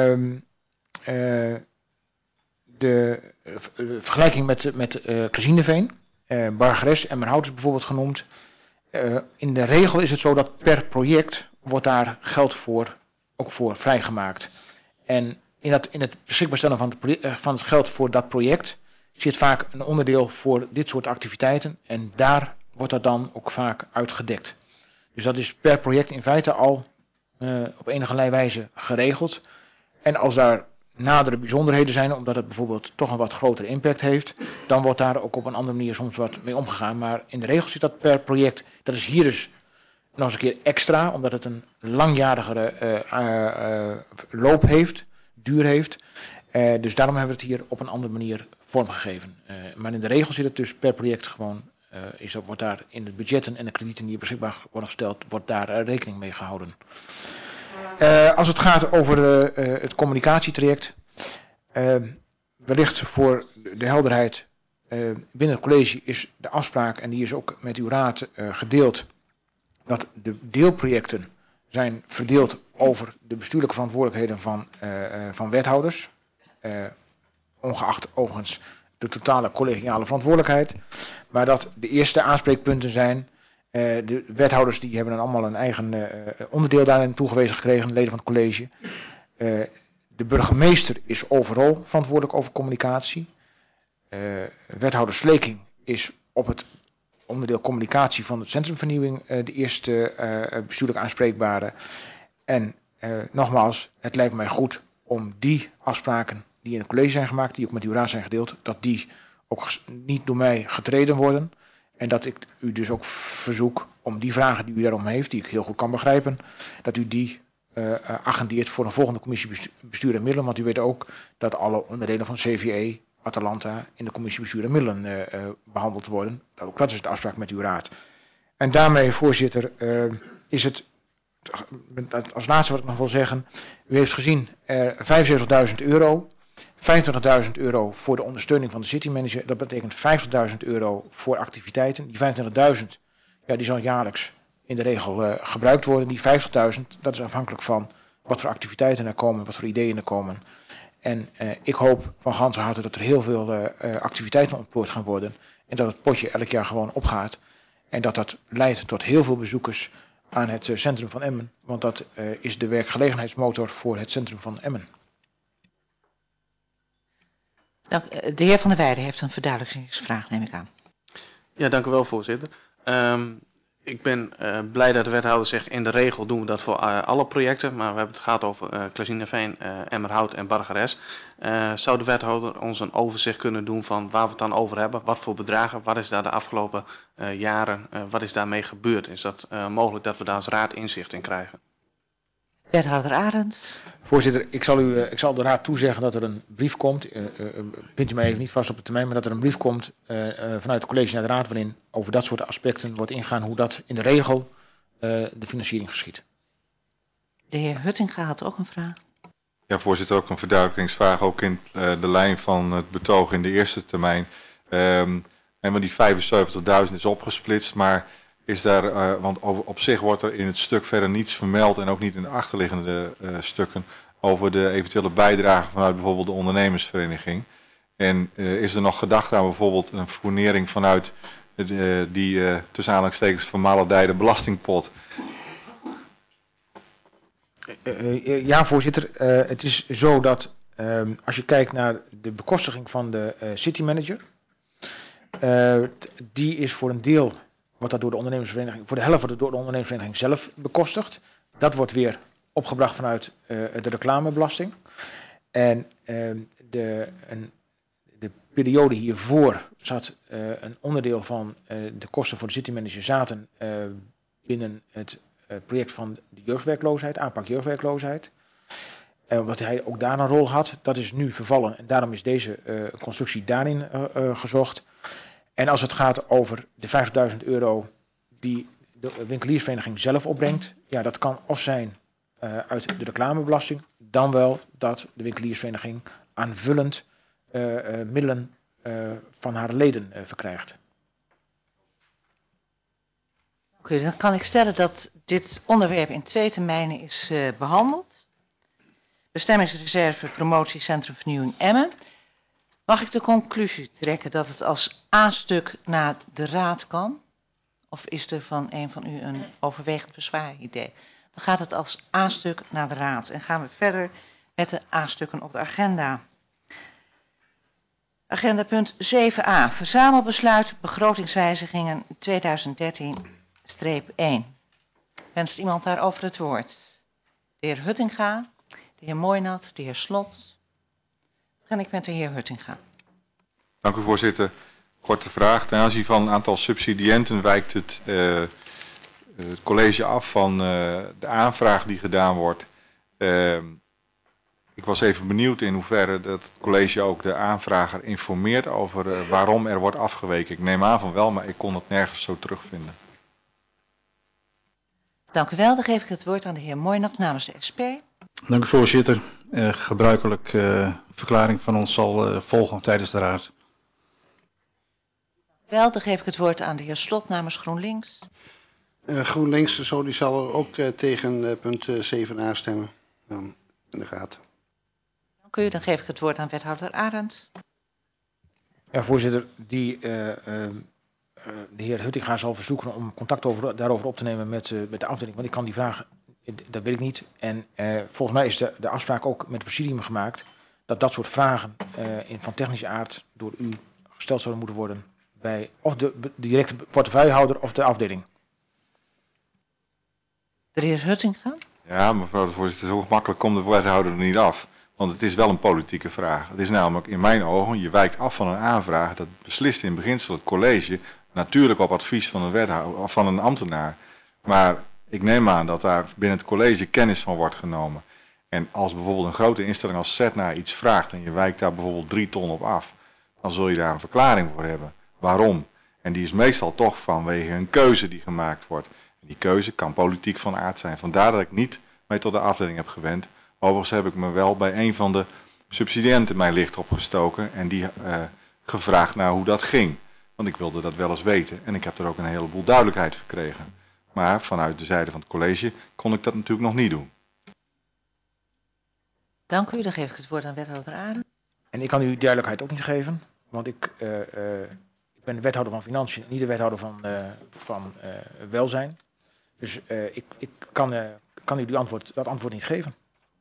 de vergelijking met Klazineveen, Bargeres en Emmerhout is bijvoorbeeld genoemd. In de regel is het zo dat per project wordt daar geld ook voor vrijgemaakt. En in het beschikbaar stellen van het geld voor dat project zit vaak een onderdeel voor dit soort activiteiten. En daar wordt dat dan ook vaak uitgedekt. Dus dat is per project in feite al op enige wijze geregeld. En als daar nadere bijzonderheden zijn, omdat het bijvoorbeeld toch een wat grotere impact heeft, dan wordt daar ook op een andere manier soms wat mee omgegaan. Maar in de regel zit dat per project. Dat is hier dus nog eens een keer extra, omdat het een langjarigere loop heeft, duur heeft. Dus daarom hebben we het hier op een andere manier vormgegeven. Maar in de regel zit het dus per project gewoon, wordt daar in de budgetten en de kredieten die beschikbaar worden gesteld, wordt daar rekening mee gehouden. Als het gaat over het communicatietraject, wellicht voor de helderheid, binnen het college is de afspraak, en die is ook met uw raad gedeeld, dat de deelprojecten zijn verdeeld over de bestuurlijke verantwoordelijkheden van wethouders, ongeacht overigens de totale collegiale verantwoordelijkheid, maar dat de eerste aanspreekpunten zijn. De wethouders die hebben dan allemaal een eigen onderdeel daarin toegewezen gekregen, leden van het college. De burgemeester is overal verantwoordelijk over communicatie. Wethouder Sleking is op het onderdeel communicatie van het centrumvernieuwing de eerste bestuurlijk aanspreekbare. En nogmaals, het lijkt mij goed om die afspraken die in het college zijn gemaakt, die ook met uw raad zijn gedeeld, dat die ook niet door mij getreden worden. En dat ik u dus ook verzoek om die vragen die u daarom heeft, die ik heel goed kan begrijpen, dat u die agendeert voor een volgende commissie bestuur en middelen. Want u weet ook dat alle onderdelen van CVE, Atalanta in de commissie bestuur en middelen behandeld worden. Ook dat is de afspraak met uw raad. En daarmee, voorzitter, is het, als laatste wat ik nog wil zeggen, u heeft gezien €75.000. €25.000 voor de ondersteuning van de citymanager. Dat betekent €50.000 voor activiteiten. Die 25.000, ja, die zal jaarlijks in de regel gebruikt worden. Die 50.000, dat is afhankelijk van wat voor activiteiten er komen, wat voor ideeën er komen. En ik hoop van ganser harte dat er heel veel activiteiten ontplooid gaan worden. En dat het potje elk jaar gewoon opgaat. En dat dat leidt tot heel veel bezoekers aan het centrum van Emmen. Want dat is de werkgelegenheidsmotor voor het centrum van Emmen. De heer Van der Weijden heeft een verduidelijkingsvraag, neem ik aan. Ja, dank u wel, voorzitter. Ik ben blij dat de wethouder zegt, in de regel doen we dat voor alle projecten, maar we hebben het gehad over Klazineveen, Emmerhout en Bargeres. Zou de wethouder ons een overzicht kunnen doen van waar we het dan over hebben? Wat voor bedragen? Wat is daar de afgelopen jaren? Wat is daarmee gebeurd? Is dat mogelijk dat we daar als raad inzicht in krijgen? Wethouder Arends. Voorzitter, ik zal de raad toezeggen dat er een brief komt. Pint u mij even niet vast op de termijn, maar dat er een brief komt vanuit het college naar de raad, waarin over dat soort aspecten wordt ingegaan hoe dat in de regel de financiering geschiet. De heer Huttinga had ook een vraag. Ja, voorzitter, ook een verduidelijkingsvraag, ook in de lijn van het betoog in de eerste termijn. En die 75.000 is opgesplitst, maar is daar, want op zich wordt er in het stuk verder niets vermeld en ook niet in de achterliggende stukken over de eventuele bijdrage vanuit bijvoorbeeld de ondernemersvereniging. En is er nog gedacht aan bijvoorbeeld een fournering vanuit die tussen aanhalingstekens vermaledijde belastingpot? Ja, voorzitter. Het is zo dat als je kijkt naar de bekostiging van de citymanager, die is voor een deel, wordt dat door de ondernemersvereniging, voor de helft wordt het door de ondernemersvereniging zelf bekostigd. Dat wordt weer opgebracht vanuit de reclamebelasting. En de periode hiervoor zat een onderdeel van de kosten voor de citymanager zaten binnen het project van de jeugdwerkloosheid, aanpak jeugdwerkloosheid. Omdat hij ook daar een rol had, dat is nu vervallen en daarom is deze constructie daarin gezocht. En als het gaat over de €50.000 die de winkeliersvereniging zelf opbrengt, ja, dat kan of zijn uit de reclamebelasting, dan wel dat de winkeliersvereniging aanvullend middelen van haar leden verkrijgt. Oké, dan kan ik stellen dat dit onderwerp in 2 termijnen is behandeld. Bestemmingsreserve Promotiecentrum Vernieuwing Emmen. Mag ik de conclusie trekken dat het als A-stuk naar de raad kan? Of is er van een van u een overwegend bezwaaridee? Dan gaat het als A-stuk naar de raad. En gaan we verder met de A-stukken op de agenda. Agenda punt 7a. Verzamelbesluit begrotingswijzigingen 2013-1. Wenst iemand daarover het woord? De heer Huttinga, de heer Mooijnat, de heer Slot. Begin ik met de heer Huttinga. Dank u, voorzitter. Korte vraag. Ten aanzien van een aantal subsidiënten wijkt het college af van de aanvraag die gedaan wordt. Ik was even benieuwd in hoeverre dat het college ook de aanvrager informeert over waarom er wordt afgeweken. Ik neem aan van wel, maar ik kon het nergens zo terugvinden. Dank u wel. Dan geef ik het woord aan de heer Mooijnat namens de SP. Dank u, voorzitter. Gebruikelijk verklaring van ons zal volgen tijdens de raad. Wel, dan geef ik het woord aan de heer Slot namens GroenLinks. GroenLinks die zal ook tegen punt 7a stemmen in de raad. Dank u. Dan geef ik het woord aan wethouder Arend. Ja, voorzitter, de heer Huttinga zal verzoeken om contact daarover op te nemen met de afdeling. Want ik kan die vraag, dat weet ik niet. En volgens mij is de afspraak ook met het presidium gemaakt dat dat soort vragen van technische aard door u gesteld zouden moeten worden bij of de directe portefeuillehouder of de afdeling. De heer Huttinga? Ja, mevrouw de voorzitter, zo gemakkelijk komt de wethouder er niet af. Want het is wel een politieke vraag. Het is namelijk in mijn ogen, je wijkt af van een aanvraag, dat beslist in beginsel het college, natuurlijk op advies van een wethouder of van een ambtenaar. Maar ik neem aan dat daar binnen het college kennis van wordt genomen. En als bijvoorbeeld een grote instelling als Setna iets vraagt en je wijkt daar bijvoorbeeld 3 ton op af, dan zul je daar een verklaring voor hebben. Waarom? En die is meestal toch vanwege een keuze die gemaakt wordt. En die keuze kan politiek van aard zijn. Vandaar dat ik niet mee tot de afdeling heb gewend. Overigens heb ik me wel bij een van de subsidiënten mijn licht opgestoken en die gevraagd naar hoe dat ging. Want ik wilde dat wel eens weten en ik heb er ook een heleboel duidelijkheid verkregen. Maar vanuit de zijde van het college kon ik dat natuurlijk nog niet doen. Dank u. Dan geef ik het woord aan wethouder Arend. En ik kan u duidelijkheid ook niet geven, want ik ben de wethouder van Financiën, niet de wethouder van Welzijn. Dus ik kan u dat antwoord niet geven.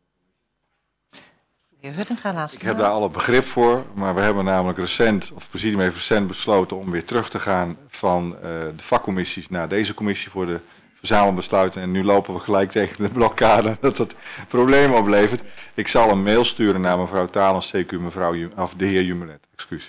De heer Huttinga, laatste. Ik heb daar alle begrip voor, maar we hebben namelijk recent, of het presidium heeft recent besloten om weer terug te gaan van de vakcommissies naar deze commissie voor de verzamelbesluiten. En nu lopen we gelijk tegen de blokkade dat het problemen oplevert. Ik zal een mail sturen naar mevrouw Talens, CQ of de heer Jumelet. Excuus.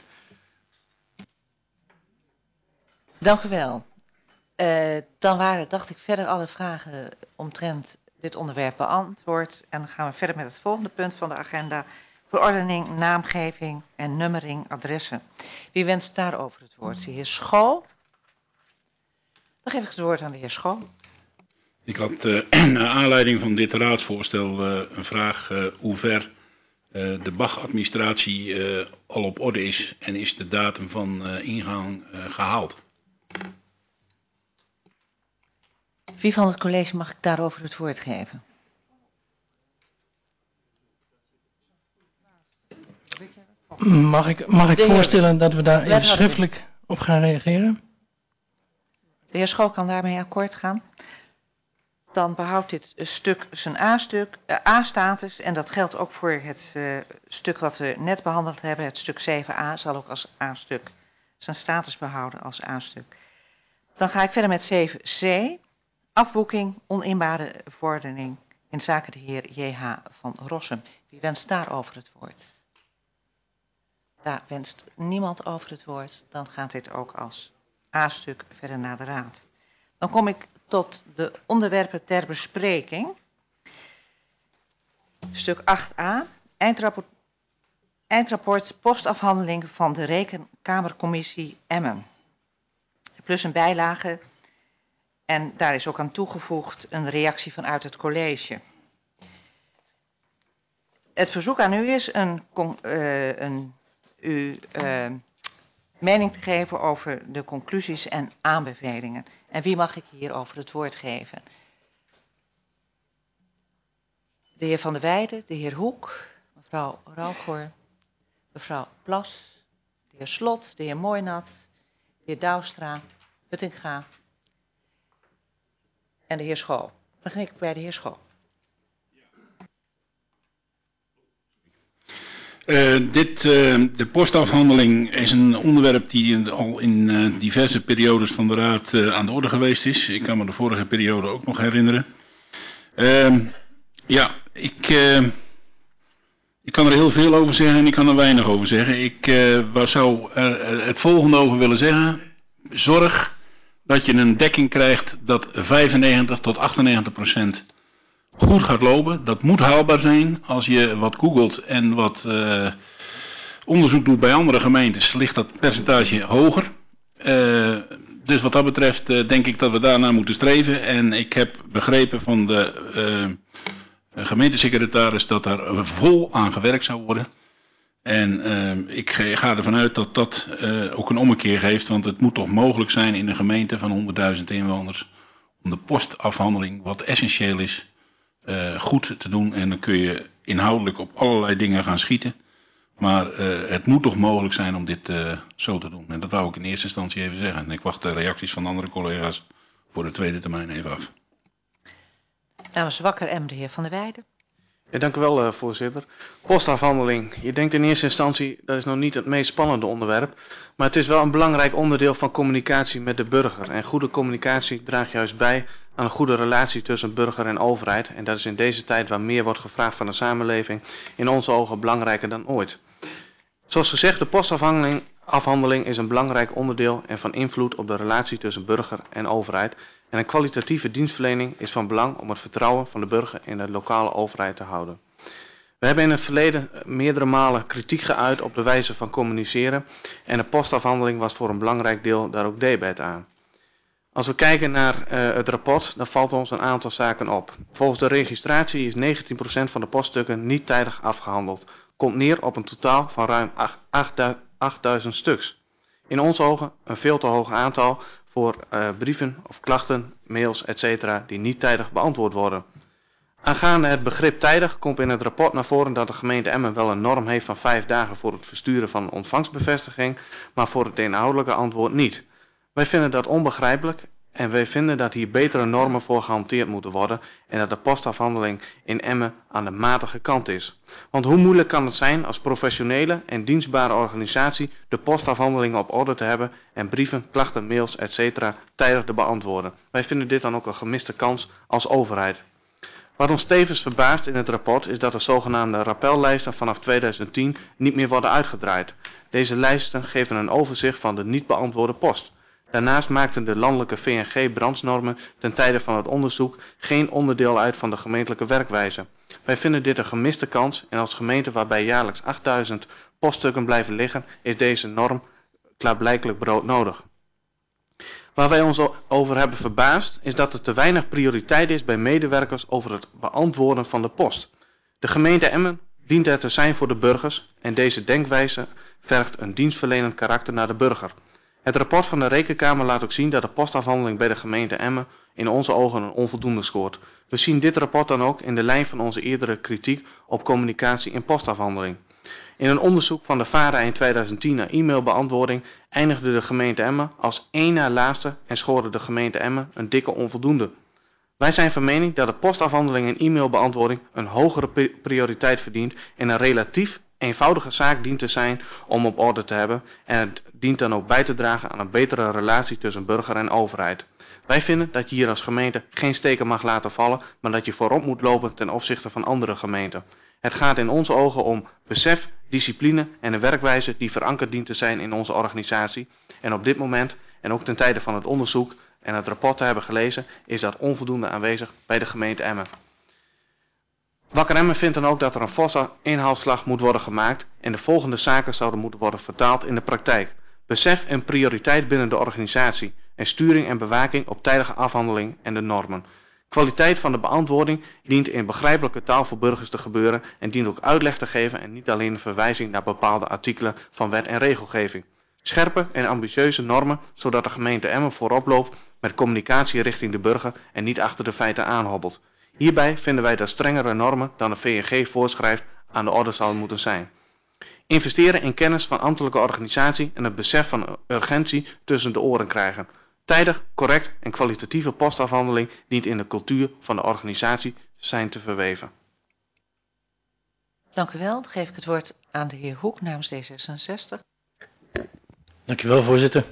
Dank u wel. Dan waren, dacht ik, verder alle vragen omtrent dit onderwerp beantwoord. En dan gaan we verder met het volgende punt van de agenda. Verordening, naamgeving en nummering adressen. Wie wenst daarover het woord? De heer Schoo. Dan geef ik het woord aan de heer Schoo. Ik had naar aanleiding van dit raadsvoorstel een vraag hoe ver de BAG-administratie al op orde is en is de datum van ingang gehaald. Wie van het college mag ik daarover het woord geven? Mag ik voorstellen dat we daar even schriftelijk op gaan reageren? De heer Schoo kan daarmee akkoord gaan. Dan behoudt dit stuk zijn A-status en dat geldt ook voor het stuk wat we net behandeld hebben. Het stuk 7a zal ook als A-stuk zijn status behouden als A-stuk. Dan ga ik verder met 7c. Afboeking, oninbare verordening in zaken de heer J.H. van Rossum. Wie wenst daarover het woord? Daar wenst niemand over het woord. Dan gaat dit ook als A-stuk verder naar de raad. Dan kom ik tot de onderwerpen ter bespreking. Stuk 8a. Eindrapport postafhandeling van de Rekenkamercommissie Emmen. Plus een bijlage. En daar is ook aan toegevoegd een reactie vanuit het college. Het verzoek aan u is u mening te geven over de conclusies en aanbevelingen. En wie mag ik hierover het woord geven? De heer Van der Weijden, de heer Hoek, mevrouw Rauwgoor, mevrouw Plas, de heer Slot, de heer Mooijnat, de heer Douwstra, Huttinga en de heer Schoo. Dan begin ik bij de heer Schoo. De postafhandeling is een onderwerp die al in diverse periodes van de Raad aan de orde geweest is. Ik kan me de vorige periode ook nog herinneren. Ik kan er heel veel over zeggen en ik kan er weinig over zeggen. Ik zou er het volgende over willen zeggen. Zorg dat je een dekking krijgt dat 95 tot 98% goed gaat lopen. Dat moet haalbaar zijn. Als je wat googelt en wat onderzoek doet bij andere gemeentes, ligt dat percentage hoger. Dus wat dat betreft denk ik dat we daarnaar moeten streven. En ik heb begrepen van de gemeentesecretaris dat daar vol aan gewerkt zou worden. En ik ga ervan uit dat dat ook een ommekeer geeft. Want het moet toch mogelijk zijn in een gemeente van 100.000 inwoners om de postafhandeling, wat essentieel is, goed te doen. En dan kun je inhoudelijk op allerlei dingen gaan schieten. Maar het moet toch mogelijk zijn om dit zo te doen. En dat wou ik in eerste instantie even zeggen. En ik wacht de reacties van andere collega's voor de tweede termijn even af. Namens Wakker M, de heer Van der Weijden. Ja, dank u wel, voorzitter. Postafhandeling. Je denkt in eerste instantie, dat is nog niet het meest spannende onderwerp. Maar het is wel een belangrijk onderdeel van communicatie met de burger. En goede communicatie draagt juist bij aan een goede relatie tussen burger en overheid. En dat is in deze tijd waar meer wordt gevraagd van de samenleving in onze ogen belangrijker dan ooit. Zoals gezegd, de postafhandeling is een belangrijk onderdeel en van invloed op de relatie tussen burger en overheid. En een kwalitatieve dienstverlening is van belang om het vertrouwen van de burger in de lokale overheid te houden. We hebben in het verleden meerdere malen kritiek geuit op de wijze van communiceren en de postafhandeling was voor een belangrijk deel daar ook debet aan. Als we kijken naar het rapport, dan valt ons een aantal zaken op. Volgens de registratie is 19% van de poststukken niet tijdig afgehandeld. Komt neer op een totaal van ruim 8000 stuks. In onze ogen een veel te hoog aantal voor brieven of klachten, mails, etc. die niet tijdig beantwoord worden. Aangaande het begrip tijdig komt in het rapport naar voren dat de gemeente Emmen wel een norm heeft van 5 dagen voor het versturen van ontvangstbevestiging, maar voor het inhoudelijke antwoord niet. Wij vinden dat onbegrijpelijk en wij vinden dat hier betere normen voor gehanteerd moeten worden en dat de postafhandeling in Emmen aan de matige kant is. Want hoe moeilijk kan het zijn als professionele en dienstbare organisatie de postafhandeling op orde te hebben en brieven, klachten, mails, etc. tijdig te beantwoorden. Wij vinden dit dan ook een gemiste kans als overheid. Wat ons tevens verbaast in het rapport is dat de zogenaamde rappellijsten vanaf 2010 niet meer worden uitgedraaid. Deze lijsten geven een overzicht van de niet beantwoorde post. Daarnaast maakten de landelijke VNG-brandsnormen ten tijde van het onderzoek geen onderdeel uit van de gemeentelijke werkwijze. Wij vinden dit een gemiste kans en als gemeente waarbij jaarlijks 8000 poststukken blijven liggen, is deze norm klaarblijkelijk broodnodig. Waar wij ons over hebben verbaasd is dat er te weinig prioriteit is bij medewerkers over het beantwoorden van de post. De gemeente Emmen dient er te zijn voor de burgers en deze denkwijze vergt een dienstverlenend karakter naar de burger. Het rapport van de Rekenkamer laat ook zien dat de postafhandeling bij de gemeente Emmen in onze ogen een onvoldoende scoort. We zien dit rapport dan ook in de lijn van onze eerdere kritiek op communicatie in postafhandeling. In een onderzoek van de VARA in 2010 naar e-mailbeantwoording eindigde de gemeente Emmen als één na laatste en scoorde de gemeente Emmen een dikke onvoldoende. Wij zijn van mening dat de postafhandeling en e-mailbeantwoording een hogere prioriteit verdient en een relatief eenvoudige zaak dient te zijn om op orde te hebben en het dient dan ook bij te dragen aan een betere relatie tussen burger en overheid. Wij vinden dat je hier als gemeente geen steken mag laten vallen, maar dat je voorop moet lopen ten opzichte van andere gemeenten. Het gaat in onze ogen om besef, discipline en een werkwijze die verankerd dient te zijn in onze organisatie. En op dit moment, en ook ten tijde van het onderzoek en het rapport te hebben gelezen, is dat onvoldoende aanwezig bij de gemeente Emmen. Wakker Emmen vindt dan ook dat er een forse inhaalslag moet worden gemaakt en de volgende zaken zouden moeten worden vertaald in de praktijk. Besef en prioriteit binnen de organisatie en sturing en bewaking op tijdige afhandeling en de normen. Kwaliteit van de beantwoording dient in begrijpelijke taal voor burgers te gebeuren en dient ook uitleg te geven en niet alleen een verwijzing naar bepaalde artikelen van wet en regelgeving. Scherpe en ambitieuze normen, zodat de gemeente Emmen voorop loopt met communicatie richting de burger en niet achter de feiten aanhobbelt. Hierbij vinden wij dat strengere normen dan de VNG voorschrijft aan de orde zouden moeten zijn. Investeren in kennis van ambtelijke organisatie en het besef van urgentie tussen de oren krijgen. Tijdig, correct en kwalitatieve postafhandeling dient in de cultuur van de organisatie zijn te verweven. Dank u wel. Dan geef ik het woord aan de heer Hoek namens D66. Dank u wel, voorzitter.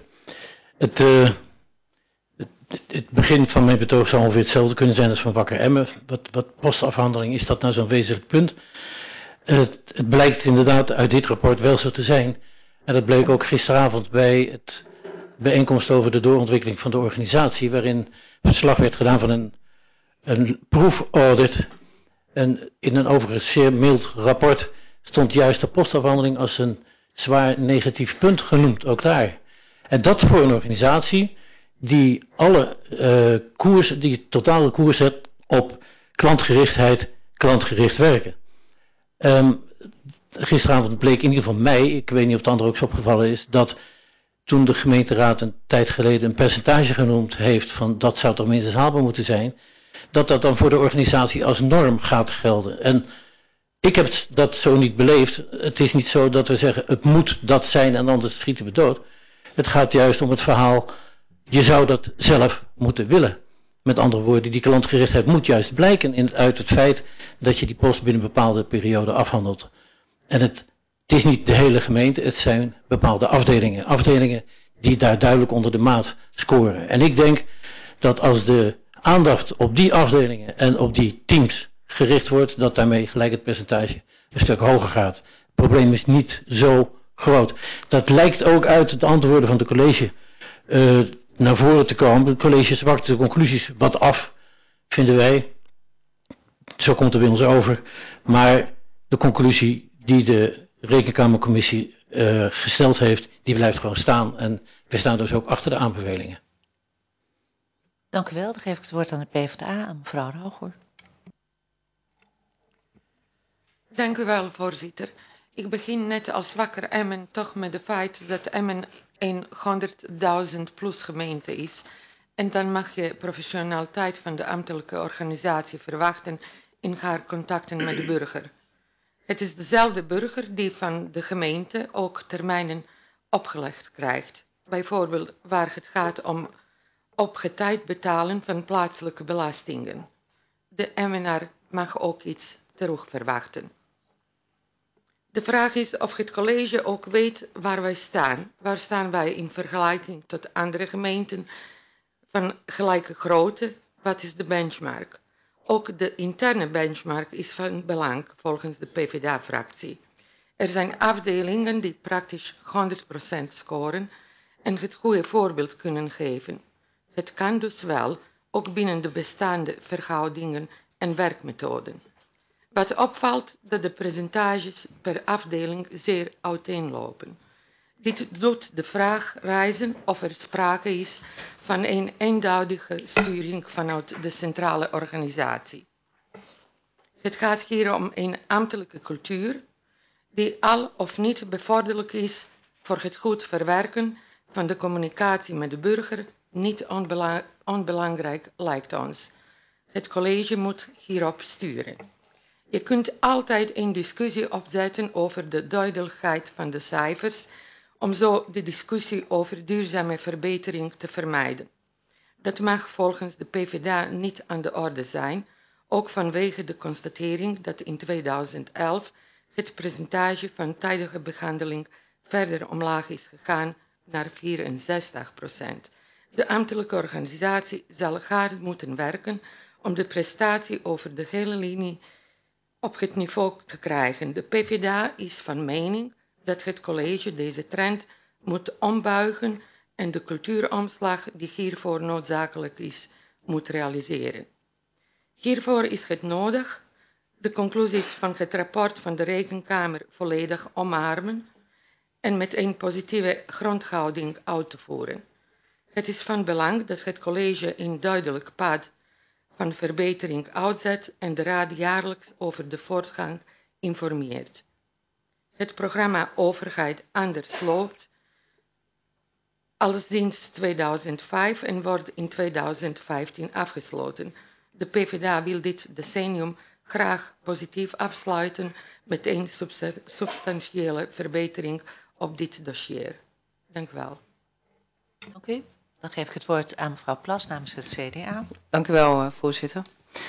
Het begin van mijn betoog zou ongeveer hetzelfde kunnen zijn als van Wakker Emmen. Wat postafhandeling, is dat nou zo'n wezenlijk punt? Het blijkt inderdaad uit dit rapport wel zo te zijn. En dat bleek ook gisteravond bij het bijeenkomst over de doorontwikkeling van de organisatie, waarin verslag werd gedaan van een proefaudit. En in een overigens zeer mild rapport stond juist de postafhandeling als een zwaar negatief punt genoemd, ook daar. En dat voor een organisatie die alle die totale koers zet op klantgerichtheid, klantgericht werken. Gisteravond bleek in ieder geval mij, ik weet niet of het anderen ook zo opgevallen is, dat toen de gemeenteraad een tijd geleden een percentage genoemd heeft van dat zou toch minstens haalbaar moeten zijn, dat dan voor de organisatie als norm gaat gelden. En ik heb dat zo niet beleefd. Het is niet zo dat we zeggen het moet dat zijn en anders schieten we dood. Het gaat juist om het verhaal, je zou dat zelf moeten willen. Met andere woorden, die klantgerichtheid moet juist blijken uit het feit dat je die post binnen een bepaalde periode afhandelt. En het is niet de hele gemeente, het zijn bepaalde afdelingen. Afdelingen die daar duidelijk onder de maat scoren. En ik denk dat als de aandacht op die afdelingen en op die teams gericht wordt, dat daarmee gelijk het percentage een stuk hoger gaat. Het probleem is niet zo groot. Dat lijkt ook uit het antwoorden van de college naar voren te komen. Het college zwakt de conclusies wat af, vinden wij. Zo komt het bij ons over. Maar de conclusie die de Rekenkamercommissie gesteld heeft, die blijft gewoon staan. En wij staan dus ook achter de aanbevelingen. Dank u wel. Dan geef ik het woord aan de PvdA, aan mevrouw Rauwgoor. Dank u wel, voorzitter. Ik begin net als Wakker Emmen toch met het feit dat Emmen een 100.000 plus gemeente is. En dan mag je professionaliteit van de ambtelijke organisatie verwachten in haar contacten met de burger. Het is dezelfde burger die van de gemeente ook termijnen opgelegd krijgt. Bijvoorbeeld waar het gaat om opgetijd betalen van plaatselijke belastingen. De Emmenaar mag ook iets terug verwachten. De vraag is of het college ook weet waar wij staan. Waar staan wij in vergelijking tot andere gemeenten van gelijke grootte? Wat is de benchmark? Ook de interne benchmark is van belang volgens de PvdA-fractie. Er zijn afdelingen die praktisch 100% scoren en het goede voorbeeld kunnen geven. Het kan dus wel, ook binnen de bestaande verhoudingen en werkmethoden. Wat opvalt, dat de percentages per afdeling zeer uiteenlopen. Dit doet de vraag rijzen of er sprake is van een eenduidige sturing vanuit de centrale organisatie. Het gaat hier om een ambtelijke cultuur die al of niet bevorderlijk is voor het goed verwerken van de communicatie met de burger, niet onbelangrijk lijkt ons. Het college moet hierop sturen. Je kunt altijd een discussie opzetten over de duidelijkheid van de cijfers, om zo de discussie over duurzame verbetering te vermijden. Dat mag volgens de PvdA niet aan de orde zijn, ook vanwege de constatering dat in 2011 het percentage van tijdige behandeling verder omlaag is gegaan naar 64%. De ambtelijke organisatie zal hard moeten werken om de prestatie over de hele linie op het niveau te krijgen. De PvdA is van mening dat het college deze trend moet ombuigen en de cultuuromslag die hiervoor noodzakelijk is, moet realiseren. Hiervoor is het nodig de conclusies van het rapport van de Rekenkamer volledig omarmen en met een positieve grondhouding uit te voeren. Het is van belang dat het college een duidelijk pad van verbetering uitzet en de Raad jaarlijks over de voortgang informeert. Het programma Overheid anders loopt al sinds 2005 en wordt in 2015 afgesloten. De PvdA wil dit decennium graag positief afsluiten met een substantiële verbetering op dit dossier. Dank u wel. Oké, dan geef ik het woord aan mevrouw Plas namens het CDA. Dank u wel, voorzitter.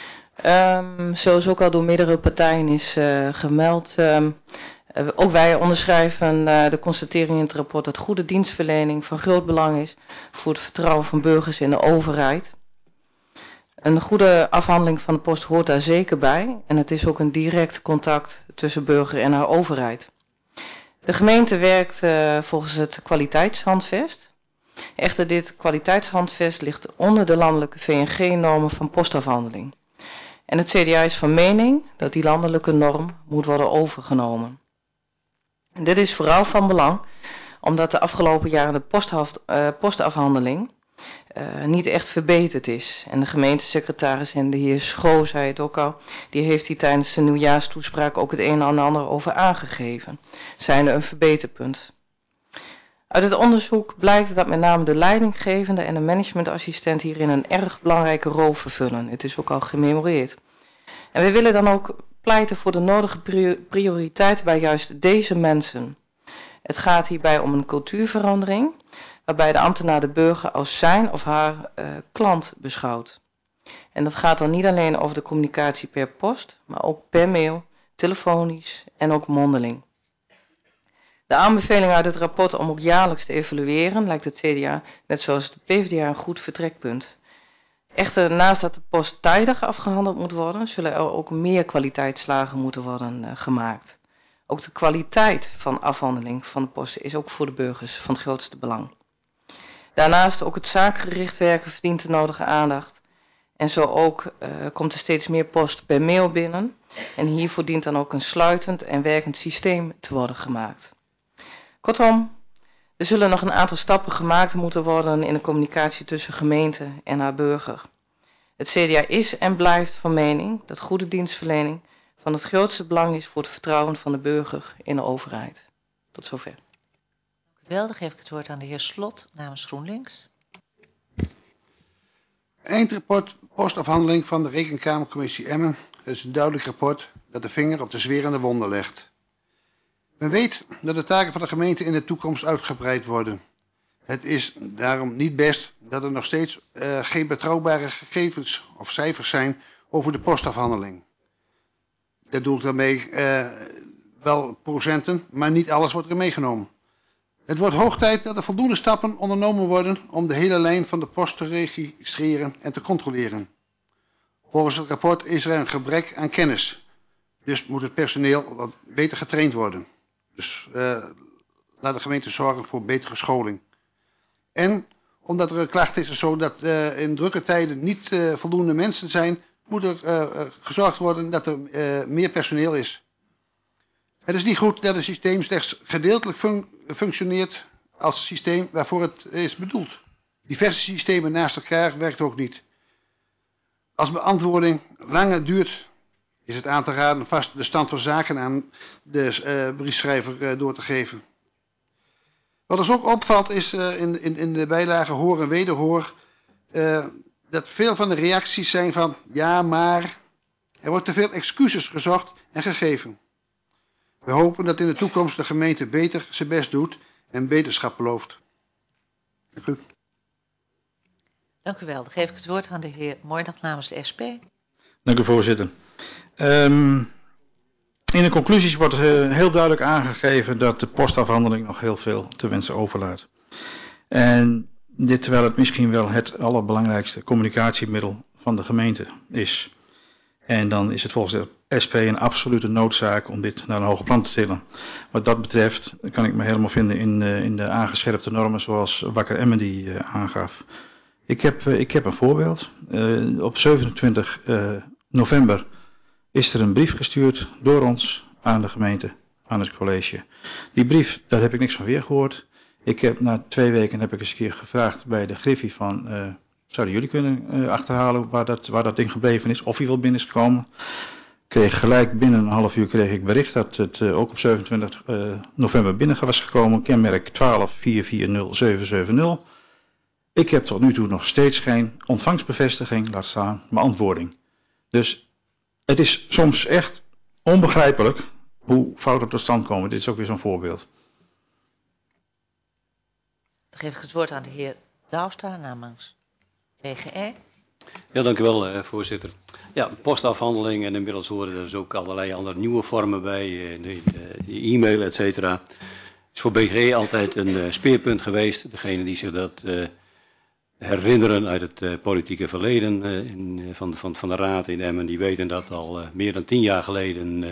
Zoals ook al door meerdere partijen is gemeld, ook wij onderschrijven de constatering in het rapport dat goede dienstverlening van groot belang is voor het vertrouwen van burgers in de overheid. Een goede afhandeling van de post hoort daar zeker bij en het is ook een direct contact tussen burger en haar overheid. De gemeente werkt volgens het kwaliteitshandvest. Echter, dit kwaliteitshandvest ligt onder de landelijke VNG-normen van postafhandeling. En het CDA is van mening dat die landelijke norm moet worden overgenomen. En dit is vooral van belang omdat de afgelopen jaren de postafhandeling niet echt verbeterd is. En de gemeentesecretaris en de heer Schoo zei het ook al, die heeft hier tijdens de nieuwjaarstoespraak ook het een en ander over aangegeven. Zijn er een verbeterpunt. Uit het onderzoek blijkt dat met name de leidinggevende en de managementassistent hierin een erg belangrijke rol vervullen. Het is ook al gememoreerd. En we willen dan ook pleiten voor de nodige prioriteit bij juist deze mensen. Het gaat hierbij om een cultuurverandering, waarbij de ambtenaar de burger als zijn of haar klant beschouwt. En dat gaat dan niet alleen over de communicatie per post, maar ook per mail, telefonisch en ook mondeling. De aanbeveling uit het rapport om ook jaarlijks te evalueren lijkt het CDA, net zoals de PvdA, een goed vertrekpunt. Echter, naast dat de post tijdig afgehandeld moet worden, zullen er ook meer kwaliteitsslagen moeten worden gemaakt. Ook de kwaliteit van afhandeling van de post is ook voor de burgers van het grootste belang. Daarnaast ook het zaakgericht werken verdient de nodige aandacht. En zo ook komt er steeds meer post per mail binnen. En hiervoor dient dan ook een sluitend en werkend systeem te worden gemaakt. Kortom, er zullen nog een aantal stappen gemaakt moeten worden in de communicatie tussen gemeente en haar burger. Het CDA is en blijft van mening dat goede dienstverlening van het grootste belang is voor het vertrouwen van de burger in de overheid. Tot zover. Wel, dan geef ik het woord aan de heer Slot namens GroenLinks. Eindrapport postafhandeling van de Rekenkamercommissie Emmen. Het is een duidelijk rapport dat de vinger op de zwerende wonden legt. Men weet dat de taken van de gemeente in de toekomst uitgebreid worden. Het is daarom niet best dat er nog steeds geen betrouwbare gegevens of cijfers zijn over de postafhandeling. Dat doe ik daarmee wel procenten, maar niet alles wordt er meegenomen. Het wordt hoog tijd dat er voldoende stappen ondernomen worden om de hele lijn van de post te registreren en te controleren. Volgens het rapport is er een gebrek aan kennis. Dus moet het personeel wat beter getraind worden. Dus laat de gemeente zorgen voor betere scholing. En omdat er een klacht is zo dat in drukke tijden niet voldoende mensen zijn, moet er gezorgd worden dat er meer personeel is. Het is niet goed dat het systeem slechts gedeeltelijk functioneert als systeem waarvoor het is bedoeld. Diverse systemen naast elkaar werkt ook niet. Als beantwoording langer duurt, is het aan te raden vast de stand van zaken aan de briefschrijver door te geven. Wat ons ook opvalt is in de bijlage hoor en wederhoor dat veel van de reacties zijn van ja, maar er wordt te veel excuses gezocht en gegeven. We hopen dat in de toekomst de gemeente beter zijn best doet en beterschap belooft. Dank u. Dank u wel. Dan geef ik het woord aan de heer Moordag namens de SP. Dank u, voorzitter. In de conclusies wordt heel duidelijk aangegeven dat de postafhandeling nog heel veel te wensen overlaat. En dit terwijl het misschien wel het allerbelangrijkste communicatiemiddel van de gemeente is. En dan is het volgens de SP een absolute noodzaak om dit naar een hoger plan te tillen. Wat dat betreft kan ik me helemaal vinden in de aangescherpte normen zoals Wakker Emmen die aangaf. Ik heb een voorbeeld. Op 27 november is er een brief gestuurd door ons aan de gemeente, aan het college. Die brief, daar heb ik niks van weer gehoord. Ik heb na 2 weken heb ik eens een keer gevraagd bij de Griffie van, zouden jullie kunnen achterhalen waar dat ding gebleven is, of hij wel binnen is gekomen. kreeg gelijk binnen een half uur kreeg ik bericht dat het ook op 27 november binnen was gekomen. Kenmerk 12440770. Ik heb tot nu toe nog steeds geen ontvangstbevestiging, laat staan beantwoording. Dus het is soms echt onbegrijpelijk hoe fouten tot stand komen. Dit is ook weer zo'n voorbeeld. Dan geef ik het woord aan de heer Douwstra namens BGE. Ja, dank u wel, voorzitter. Ja, postafhandeling en inmiddels horen er dus ook allerlei andere nieuwe vormen bij, de e-mail, et cetera. Is voor BGE altijd een speerpunt geweest. Degene die zich dat herinneren uit het politieke verleden van de Raad in Emmen, die weten dat al meer dan 10 jaar geleden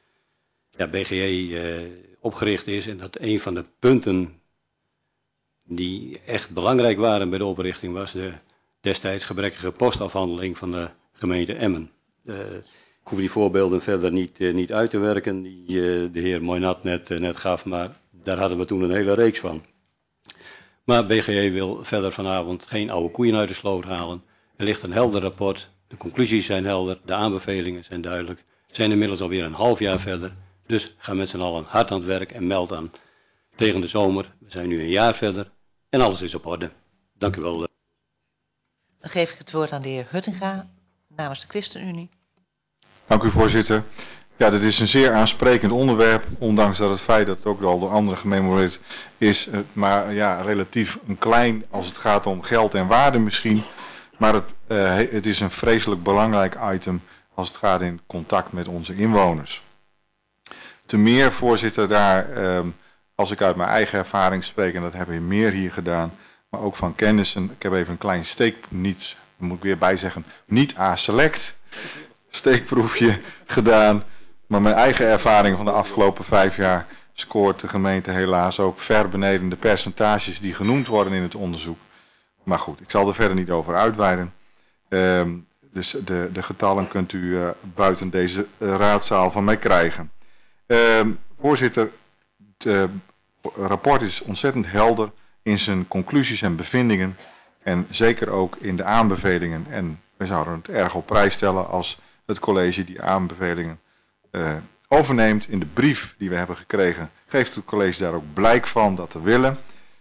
BGE opgericht is. En dat een van de punten die echt belangrijk waren bij de oprichting was de destijds gebrekkige postafhandeling van de gemeente Emmen. Ik hoef die voorbeelden verder niet uit te werken die de heer Moynat net gaf, maar daar hadden we toen een hele reeks van. Maar BGE wil verder vanavond geen oude koeien uit de sloot halen. Er ligt een helder rapport, de conclusies zijn helder, de aanbevelingen zijn duidelijk. We zijn inmiddels alweer een half jaar verder, dus ga met z'n allen hard aan het werk en meld aan tegen de zomer. We zijn nu een jaar verder en alles is op orde. Dank u wel. Dan geef ik het woord aan de heer Huttinga namens de ChristenUnie. Dank u, voorzitter. Ja, dit is een zeer aansprekend onderwerp, ondanks dat het feit dat het ook al door anderen gememoreerd is, maar ja, relatief een klein als het gaat om geld en waarde misschien. Maar het is een vreselijk belangrijk item als het gaat in contact met onze inwoners. Te meer, voorzitter, daar, als ik uit mijn eigen ervaring spreek, en dat hebben we meer hier gedaan, maar ook van kennissen. Ik heb even een klein moet ik weer bijzeggen, niet A-select steekproefje gedaan. Maar mijn eigen ervaring van de afgelopen 5 jaar scoort de gemeente helaas ook ver beneden de percentages die genoemd worden in het onderzoek. Maar goed, ik zal er verder niet over uitweiden. Dus de getallen kunt u buiten deze raadzaal van mij krijgen. Voorzitter, het rapport is ontzettend helder in zijn conclusies en bevindingen. En zeker ook in de aanbevelingen. En we zouden het erg op prijs stellen als het college die aanbevelingen overneemt. In de brief die we hebben gekregen geeft het college daar ook blijk van dat we willen.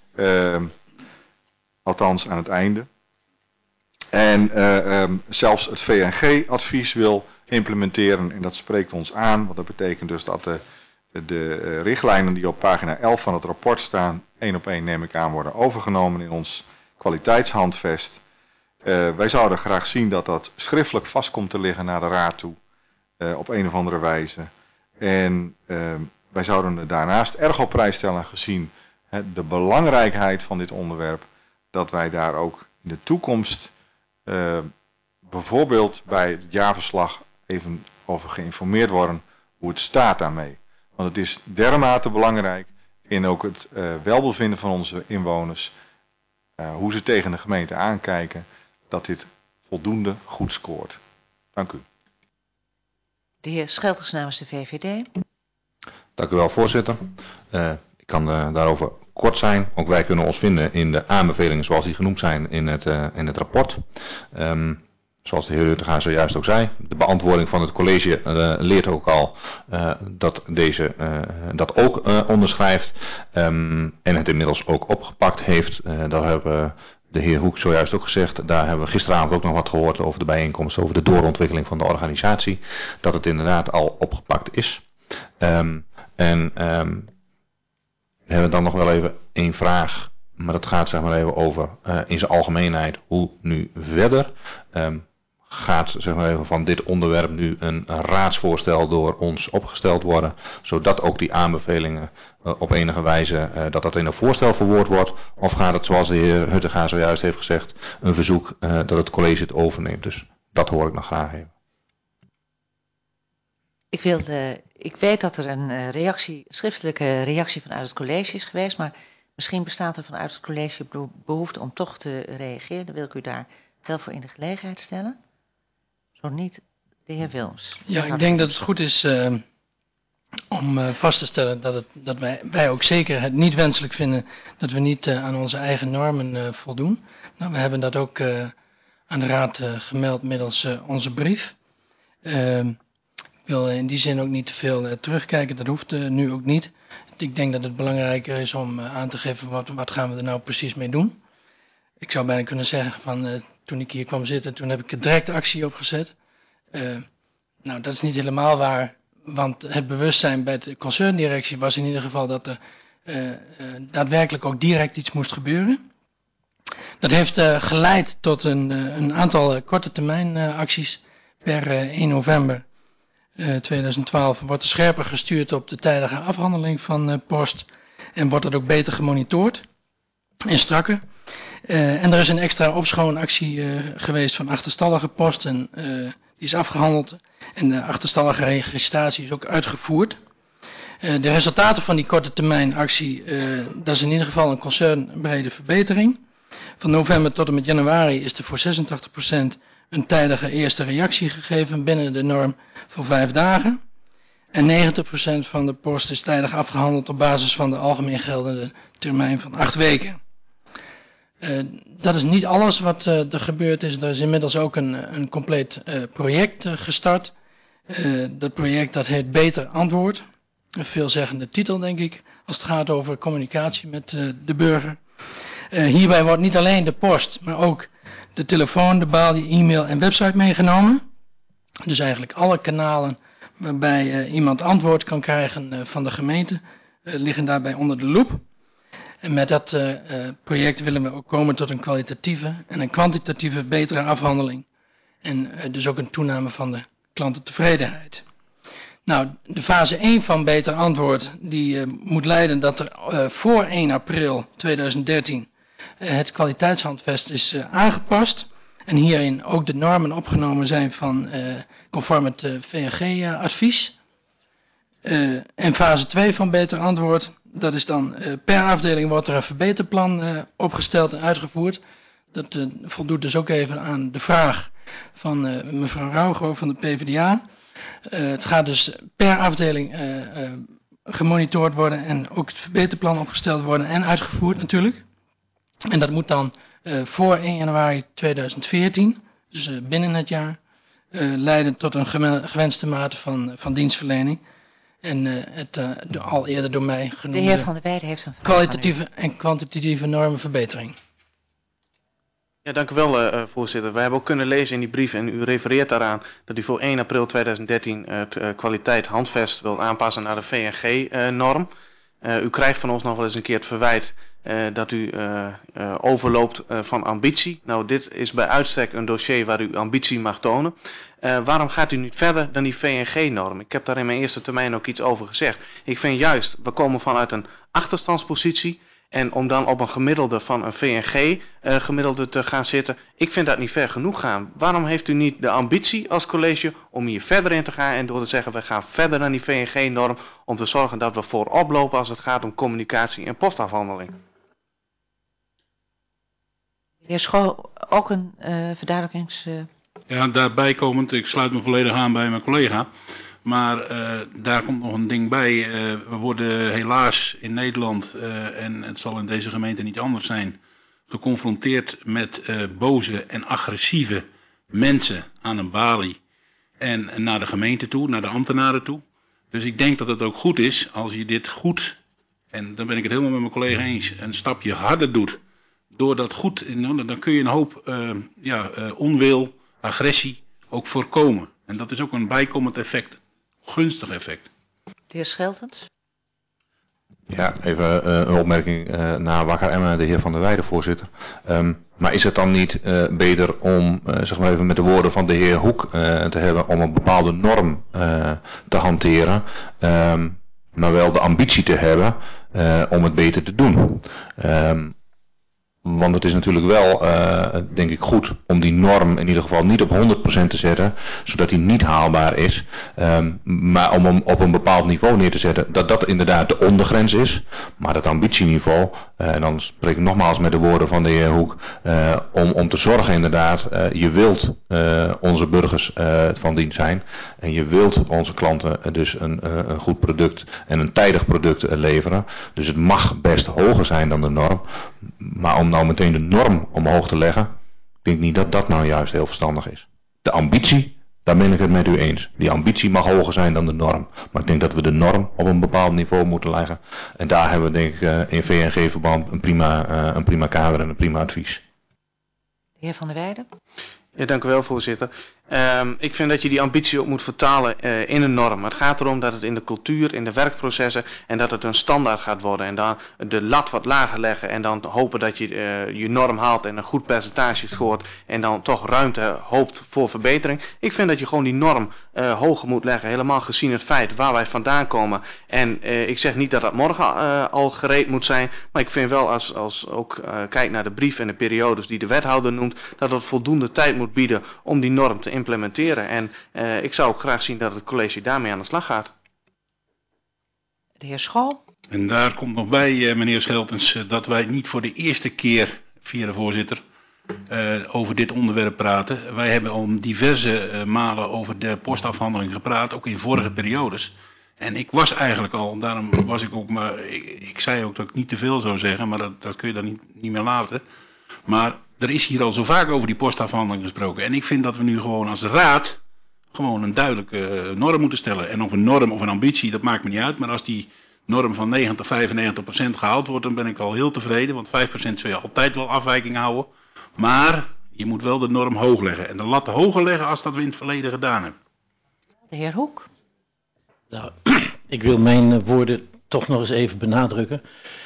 Althans aan het einde. En zelfs het VNG-advies wil implementeren en dat spreekt ons aan. Want dat betekent dus dat de richtlijnen die op pagina 11 van het rapport staan, 1 op 1 neem ik aan, worden overgenomen in ons kwaliteitshandvest. Wij zouden graag zien dat dat schriftelijk vast komt te liggen naar de raad toe. Op een of andere wijze. En wij zouden het daarnaast erg op prijs stellen gezien de belangrijkheid van dit onderwerp. Dat wij daar ook in de toekomst bijvoorbeeld bij het jaarverslag even over geïnformeerd worden hoe het staat daarmee. Want het is dermate belangrijk in ook het welbevinden van onze inwoners. Hoe ze tegen de gemeente aankijken. Dat dit voldoende goed scoort. Dank u. De heer Schelters namens de VVD. Dank u wel, voorzitter. Ik kan daarover kort zijn. Ook wij kunnen ons vinden in de aanbevelingen zoals die genoemd zijn in het rapport. Zoals de heer Huttinga zojuist ook zei. De beantwoording van het college leert ook al dat deze dat ook onderschrijft. En het inmiddels ook opgepakt heeft. Dat hebben de heer Hoek zojuist ook gezegd. Daar hebben we gisteravond ook nog wat gehoord over de bijeenkomst. Over de doorontwikkeling van de organisatie. Dat het inderdaad al opgepakt is. We hebben dan nog wel even één vraag. Maar dat gaat zeg maar even over in zijn algemeenheid hoe nu verder. Gaat zeg maar even van dit onderwerp nu een raadsvoorstel door ons opgesteld worden. Zodat ook die aanbevelingen op enige wijze dat in een voorstel verwoord wordt. Of gaat het zoals de heer Huttinga zojuist heeft gezegd een verzoek dat het college het overneemt. Dus dat hoor ik nog graag even. Ik weet dat er een schriftelijke reactie vanuit het college is geweest, maar misschien bestaat er vanuit het college behoefte om toch te reageren. Dan wil ik u daar wel voor in de gelegenheid stellen. Zo niet, de heer Wilms. Ja, ik denk dat het goed is om vast te stellen dat wij ook zeker het niet wenselijk vinden dat we niet aan onze eigen normen voldoen. Nou, we hebben dat ook aan de raad gemeld middels onze brief. wil in die zin ook niet te veel terugkijken. Dat hoeft nu ook niet. Ik denk dat het belangrijker is om aan te geven wat gaan we er nou precies mee doen. Ik zou bijna kunnen zeggen van toen ik hier kwam zitten, toen heb ik direct actie opgezet. Nou, dat is niet helemaal waar, want het bewustzijn bij de concerndirectie was in ieder geval dat er daadwerkelijk ook direct iets moest gebeuren. Dat heeft geleid tot een aantal korte termijn acties. Per 1 november 2012 wordt er scherper gestuurd op de tijdige afhandeling van post en wordt dat ook beter gemonitord en strakker. En er is een extra opschoonactie geweest van achterstallige post en die is afgehandeld en de achterstallige registratie is ook uitgevoerd. De resultaten van die korte termijn actie, dat is in ieder geval een concernbrede verbetering. Van november tot en met januari is er voor 86% een tijdige eerste reactie gegeven binnen de norm van 5 dagen. En 90% van de post is tijdig afgehandeld op basis van de algemeen geldende termijn van 8 weken. Dat is niet alles wat er gebeurd is. Er is inmiddels ook een compleet project gestart. Dat project dat heet Beter Antwoord. Een veelzeggende titel, denk ik, als het gaat over communicatie met de burger. Hierbij wordt niet alleen de post, maar ook de telefoon, de balie, e-mail en website meegenomen. Dus eigenlijk alle kanalen waarbij iemand antwoord kan krijgen van de gemeente liggen daarbij onder de loep. En met dat project willen we ook komen tot een kwalitatieve en een kwantitatieve betere afhandeling. En dus ook een toename van de klantentevredenheid. Nou, de fase 1 van Beter Antwoord die moet leiden dat er voor 1 april 2013 het kwaliteitshandvest is aangepast. En hierin ook de normen opgenomen zijn van conform het VNG-advies. En fase 2 van Beter Antwoord, dat is dan per afdeling wordt er een verbeterplan opgesteld en uitgevoerd. Dat voldoet dus ook even aan de vraag van mevrouw Rauwgo van de PvdA. Het gaat dus per afdeling gemonitord worden en ook het verbeterplan opgesteld worden en uitgevoerd natuurlijk. En dat moet dan voor 1 januari 2014, dus binnen het jaar, leiden tot een gewenste mate van dienstverlening. En de al eerder door mij genoemde de heer Van der Weijden heeft een vraag. Kwalitatieve en kwantitatieve normenverbetering. Ja, dank u wel, voorzitter. Wij hebben ook kunnen lezen in die brief, en u refereert daaraan, dat u voor 1 april 2013 het kwaliteit handvest wil aanpassen naar de VNG-norm. U krijgt van ons nog wel eens een keer het verwijt dat u overloopt van ambitie. Nou, dit is bij uitstek een dossier waar u ambitie mag tonen. Waarom gaat u niet verder dan die VNG-norm? Ik heb daar in mijn eerste termijn ook iets over gezegd. Ik vind juist, we komen vanuit een achterstandspositie. En om dan op een gemiddelde van een VNG-gemiddelde te gaan zitten, ik vind dat niet ver genoeg gaan. Waarom heeft u niet de ambitie als college om hier verder in te gaan en door te zeggen, we gaan verder dan die VNG-norm om te zorgen dat we voorop lopen als het gaat om communicatie en postafhandeling? De heer Schoo, ook een verduidelijkings... Ja, daarbij komend, ik sluit me volledig aan bij mijn collega. Maar daar komt nog een ding bij. We worden helaas in Nederland, en het zal in deze gemeente niet anders zijn, geconfronteerd met boze en agressieve mensen aan een balie. En naar de gemeente toe, naar de ambtenaren toe. Dus ik denk dat het ook goed is als je dit goed, en dan ben ik het helemaal met mijn collega eens, een stapje harder doet. Door dat goed, dan kun je een hoop onwil, agressie ook voorkomen. En dat is ook een bijkomend effect. Gunstig effect. De heer Scheltens. Ja, even een opmerking naar Wakker Emmen, de heer Van der Weijden, voorzitter. Maar is het dan niet beter om, zeg maar even met de woorden van de heer Hoek te hebben, om een bepaalde norm te hanteren, maar wel de ambitie te hebben om het beter te doen? Want het is natuurlijk wel, denk ik, goed om die norm in ieder geval niet op 100% te zetten, zodat die niet haalbaar is. Maar om hem op een bepaald niveau neer te zetten, dat dat inderdaad de ondergrens is. Maar dat ambitieniveau, en dan spreek ik nogmaals met de woorden van de heer Hoek, om te zorgen inderdaad, je wilt onze burgers van dienst zijn. En je wilt onze klanten dus een goed product en een tijdig product leveren. Dus het mag best hoger zijn dan de norm. Maar om nou meteen de norm omhoog te leggen, ik denk niet dat dat nou juist heel verstandig is. De ambitie Daar ben ik het met u eens. Die ambitie mag hoger zijn dan de norm. Maar ik denk dat we de norm op een bepaald niveau moeten leggen. En daar hebben we denk ik in VNG-verband een prima kader en een prima advies. De heer Van der Weijden. Ja, dank u wel, voorzitter. Ik vind dat je die ambitie ook moet vertalen in een norm. Het gaat erom dat het in de cultuur, in de werkprocessen en dat het een standaard gaat worden. En dan de lat wat lager leggen en dan hopen dat je je norm haalt en een goed percentage scoort en dan toch ruimte hoopt voor verbetering. Ik vind dat je gewoon die norm hoger moet leggen, helemaal gezien het feit waar wij vandaan komen. En ik zeg niet dat dat morgen al gereed moet zijn, maar ik vind wel als ook kijk naar de brief en de periodes die de wethouder noemt, dat het voldoende tijd moet bieden om die norm te implementeren. En ik zou ook graag zien dat het college daarmee aan de slag gaat. De heer Schal. En daar komt nog bij, meneer Scheltens, dat wij niet voor de eerste keer, via de voorzitter, over dit onderwerp praten. Wij hebben al diverse malen over de postafhandeling gepraat, ook in vorige periodes. En ik was eigenlijk al, daarom was ik ook, maar ik zei ook dat ik niet te veel zou zeggen, maar dat kun je dan niet meer laten. Maar er is hier al zo vaak over die postafhandeling gesproken. En ik vind dat we nu gewoon als raad gewoon een duidelijke norm moeten stellen. En of een norm of een ambitie, dat maakt me niet uit. Maar als die norm van 95% gehaald wordt, dan ben ik al heel tevreden. Want 5% zul je altijd wel afwijking houden. Maar je moet wel de norm hoog leggen. En de lat hoger leggen als dat we in het verleden gedaan hebben. De heer Hoek. Nou, ik wil mijn woorden toch nog eens even benadrukken.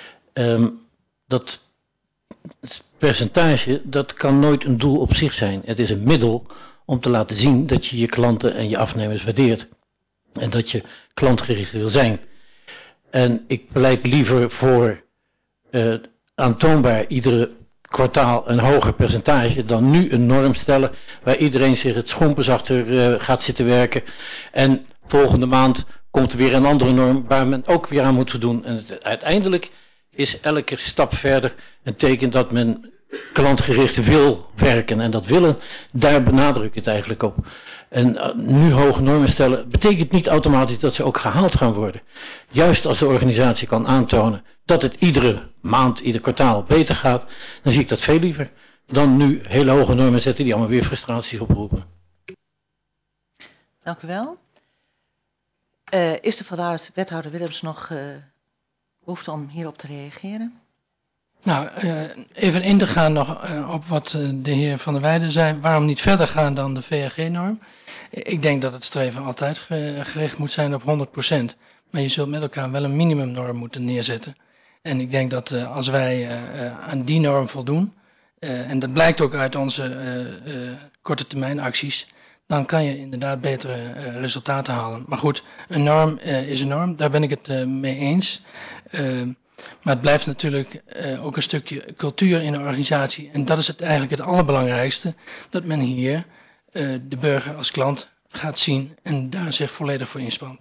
Dat percentage, dat kan nooit een doel op zich zijn. Het is een middel om te laten zien dat je je klanten en je afnemers waardeert. En dat je klantgericht wil zijn. En ik pleit liever voor aantoonbaar iedere kwartaal een hoger percentage dan nu een norm stellen waar iedereen zich het schompers achter gaat zitten werken. En volgende maand komt er weer een andere norm waar men ook weer aan moet doen. En uiteindelijk is elke stap verder een teken dat men klantgericht wil werken. En dat willen, daar benadruk ik het eigenlijk op. En nu hoge normen stellen betekent niet automatisch dat ze ook gehaald gaan worden. Juist als de organisatie kan aantonen dat het iedere maand, ieder kwartaal beter gaat, dan zie ik dat veel liever dan nu hele hoge normen zetten die allemaal weer frustraties oproepen. Dank u wel. Is er vanuit wethouder Willems nog behoefte om hierop te reageren? Nou, even in te gaan nog op wat de heer Van der Weijden zei. Waarom niet verder gaan dan de VRG-norm? Ik denk dat het streven altijd gericht moet zijn op 100%. Maar je zult met elkaar wel een minimumnorm moeten neerzetten. En ik denk dat als wij aan die norm voldoen, en dat blijkt ook uit onze korte termijn acties, dan kan je inderdaad betere resultaten halen. Maar goed, een norm is een norm, daar ben ik het mee eens. Maar het blijft natuurlijk ook een stukje cultuur in de organisatie. En dat is eigenlijk het allerbelangrijkste, dat men hier de burger als klant gaat zien en daar zich volledig voor inspant.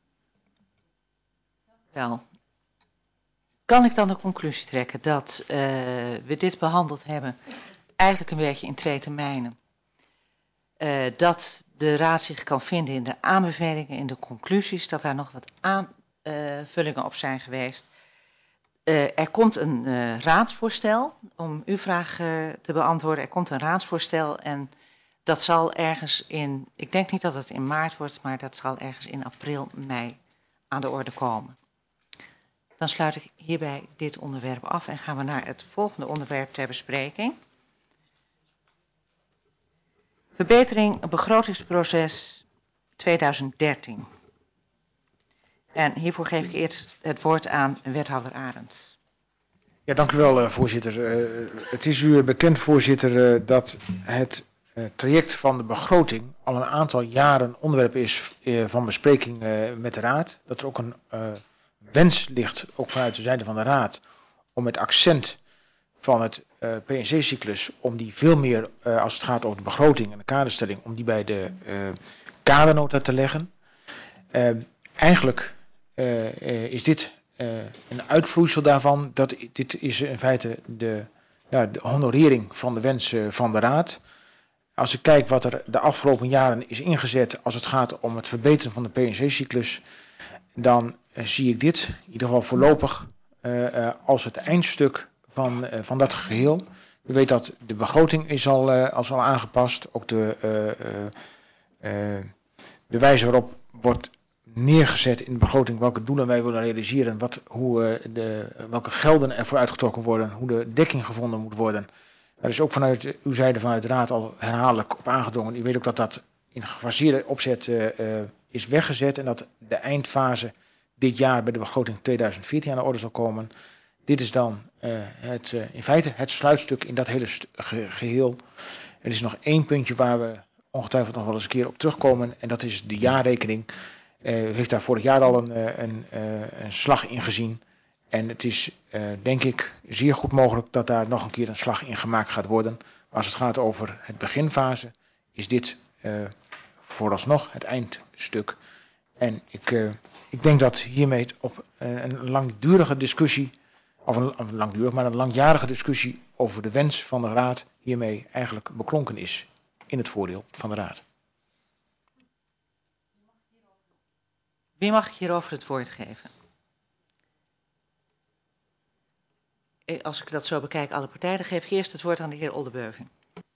Wel, kan ik dan de conclusie trekken dat we dit behandeld hebben eigenlijk een beetje in 2 termijnen? Dat de raad zich kan vinden in de aanbevelingen, in de conclusies, dat daar nog wat aanvullingen op zijn geweest. Er komt een raadsvoorstel, om uw vraag te beantwoorden. Er komt een raadsvoorstel en dat zal ergens in, ik denk niet dat het in maart wordt, maar dat zal ergens in april, mei aan de orde komen. Dan sluit ik hierbij dit onderwerp af en gaan we naar het volgende onderwerp ter bespreking. Verbetering begrotingsproces 2013. En hiervoor geef ik eerst het woord aan wethouder Arends. Ja, dank u wel, voorzitter. Het is u bekend, voorzitter, dat het traject van de begroting al een aantal jaren onderwerp is van bespreking met de raad. Dat er ook een wens ligt, ook vanuit de zijde van de raad, om het accent van het PNC-cyclus, om die veel meer, als het gaat over de begroting en de kaderstelling, om die bij de kadernota te leggen. Eigenlijk is dit een uitvloeisel daarvan. Dit is in feite de honorering van de wensen van de raad. Als ik kijk wat er de afgelopen jaren is ingezet als het gaat om het verbeteren van de PNC-cyclus, dan zie ik dit, in ieder geval voorlopig, als het eindstuk van dat geheel. U weet dat de begroting is al aangepast, ook de de wijze waarop wordt neergezet in de begroting welke doelen wij willen realiseren, welke gelden ervoor uitgetrokken worden, hoe de dekking gevonden moet worden. Daar is ook vanuit uw zijde, vanuit de Raad, al herhaaldelijk op aangedrongen. U weet ook dat dat in gefaseerde opzet is weggezet en dat de eindfase dit jaar bij de begroting 2014 aan de orde zal komen. Dit is dan in feite het sluitstuk in dat hele geheel. Er is nog één puntje waar we ongetwijfeld nog wel eens een keer op terugkomen en dat is de jaarrekening. U heeft daar vorig jaar al een slag in gezien. En het is, denk ik, zeer goed mogelijk dat daar nog een keer een slag in gemaakt gaat worden. Maar als het gaat over het beginfase, is dit vooralsnog het eindstuk. En ik denk dat hiermee op een langdurige discussie, of een langjarige discussie over de wens van de Raad hiermee eigenlijk beklonken is in het voordeel van de Raad. Wie mag ik hierover het woord geven? Als ik dat zo bekijk, alle partijen, dan geef ik eerst het woord aan de heer Oldenbeuving.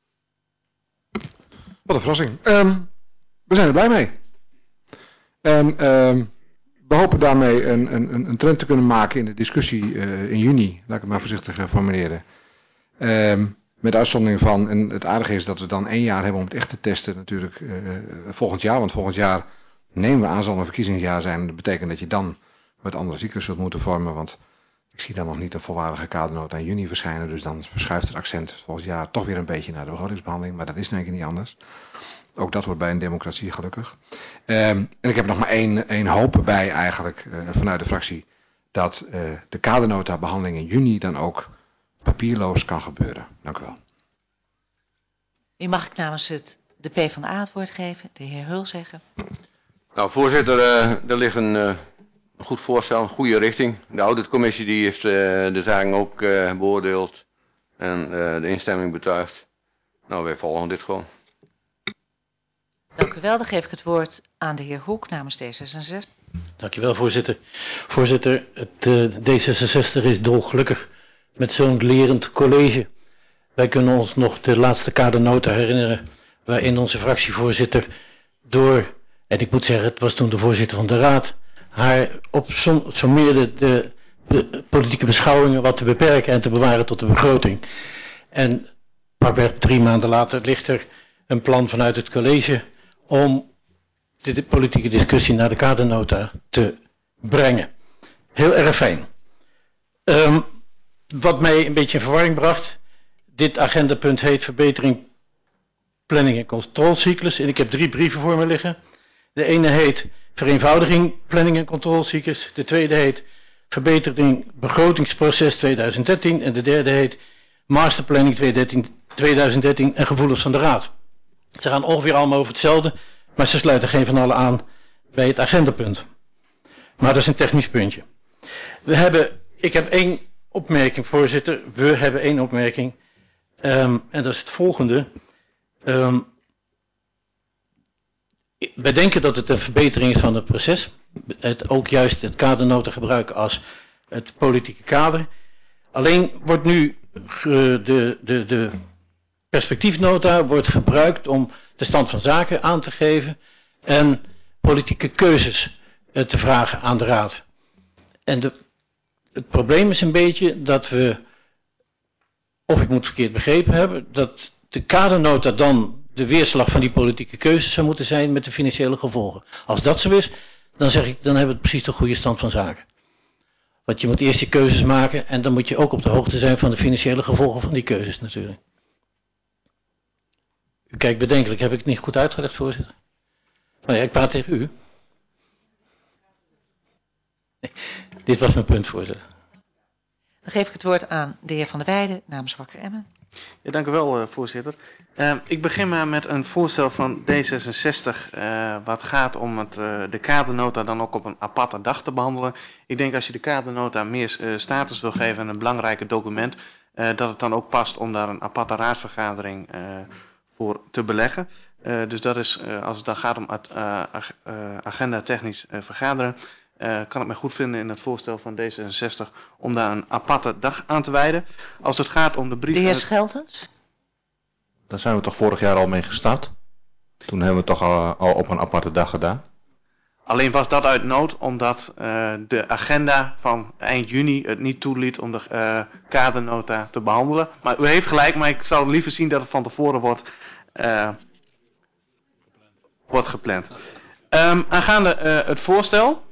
Wat een verrassing. We zijn er blij mee. En we hopen daarmee een trend te kunnen maken in de discussie in juni. Laat ik het maar voorzichtig formuleren. Met de uitzondering van, en het aardige is dat we dan 1 jaar hebben om het echt te testen natuurlijk volgend jaar. Want volgend jaar nemen we aan zal een verkiezingsjaar zijn. Dat betekent dat je dan met andere cyclus zult moeten vormen. Want ik zie dan nog niet een volwaardige kadernota in juni verschijnen. Dus dan verschuift het accent volgend jaar toch weer een beetje naar de begrotingsbehandeling. Maar dat is denk ik niet anders. Ook dat hoort bij een democratie gelukkig. En ik heb nog maar één hoop bij eigenlijk vanuit de fractie. Dat de kadernota behandeling in juni dan ook papierloos kan gebeuren. Dank u wel. Wie mag ik namens de PvdA het woord geven? De heer Hulzegger. Nou, voorzitter, er ligt een goed voorstel, een goede richting. De auditcommissie die heeft de zaken ook beoordeeld en de instemming betuigd. Nou, wij volgen dit gewoon. Dank u wel. Dan geef ik het woord aan de heer Hoek namens D66. Dank u wel, voorzitter. Voorzitter, het D66 is dolgelukkig met zo'n lerend college. Wij kunnen ons nog de laatste kadernota herinneren, waarin onze fractievoorzitter door, en ik moet zeggen, het was toen de voorzitter van de Raad, haar sommeerde de politieke beschouwingen wat te beperken en te bewaren tot de begroting. En pakweg 3 maanden later ligt er een plan vanuit het college om de politieke discussie naar de kadernota te brengen. Heel erg fijn. Wat mij een beetje in verwarring bracht, dit agendapunt heet verbetering planning en controlecyclus. En ik heb 3 brieven voor me liggen. De ene heet vereenvoudiging planning en controlecyclus. De tweede heet verbetering begrotingsproces 2013. En de derde heet masterplanning 2013 en gevoelens van de Raad. Ze gaan ongeveer allemaal over hetzelfde, maar ze sluiten geen van allen aan bij het agendapunt. Maar dat is een technisch puntje. Ik heb 1 opmerking, voorzitter. We hebben 1 opmerking. En dat is het volgende. Wij denken dat het een verbetering is van het proces. Ook juist het kadernota gebruiken als het politieke kader. Alleen wordt nu de perspectiefnota wordt gebruikt om de stand van zaken aan te geven en politieke keuzes te vragen aan de Raad. En het probleem is een beetje dat we, of ik moet het verkeerd begrepen hebben, dat de kadernota dan de weerslag van die politieke keuzes zou moeten zijn met de financiële gevolgen. Als dat zo is, dan zeg ik, dan hebben we precies de goede stand van zaken. Want je moet eerst je keuzes maken en dan moet je ook op de hoogte zijn van de financiële gevolgen van die keuzes natuurlijk. U kijkt bedenkelijk, heb ik het niet goed uitgelegd, voorzitter? Maar ja, ik praat tegen u. Nee, dit was mijn punt, voorzitter. Dan geef ik het woord aan de heer Van der Weijden namens Wakker Emmen. Ja, dank u wel, voorzitter. Ik begin maar met een voorstel van D66 wat gaat om de kadernota dan ook op een aparte dag te behandelen. Ik denk als je de kadernota meer status wil geven en een belangrijk document, dat het dan ook past om daar een aparte raadsvergadering voor te beleggen. Dus dat is, als het dan gaat om agenda technisch vergaderen, kan ik me goed vinden in het voorstel van D66 om daar een aparte dag aan te wijden. Als het gaat om de brief... De heer Scheltens? Daar zijn we toch vorig jaar al mee gestart? Toen hebben we het toch al op een aparte dag gedaan. Alleen was dat uit nood omdat de agenda van eind juni het niet toeliet om de kadernota te behandelen. Maar u heeft gelijk, maar ik zou liever zien dat het van tevoren wordt gepland. Aangaande het voorstel.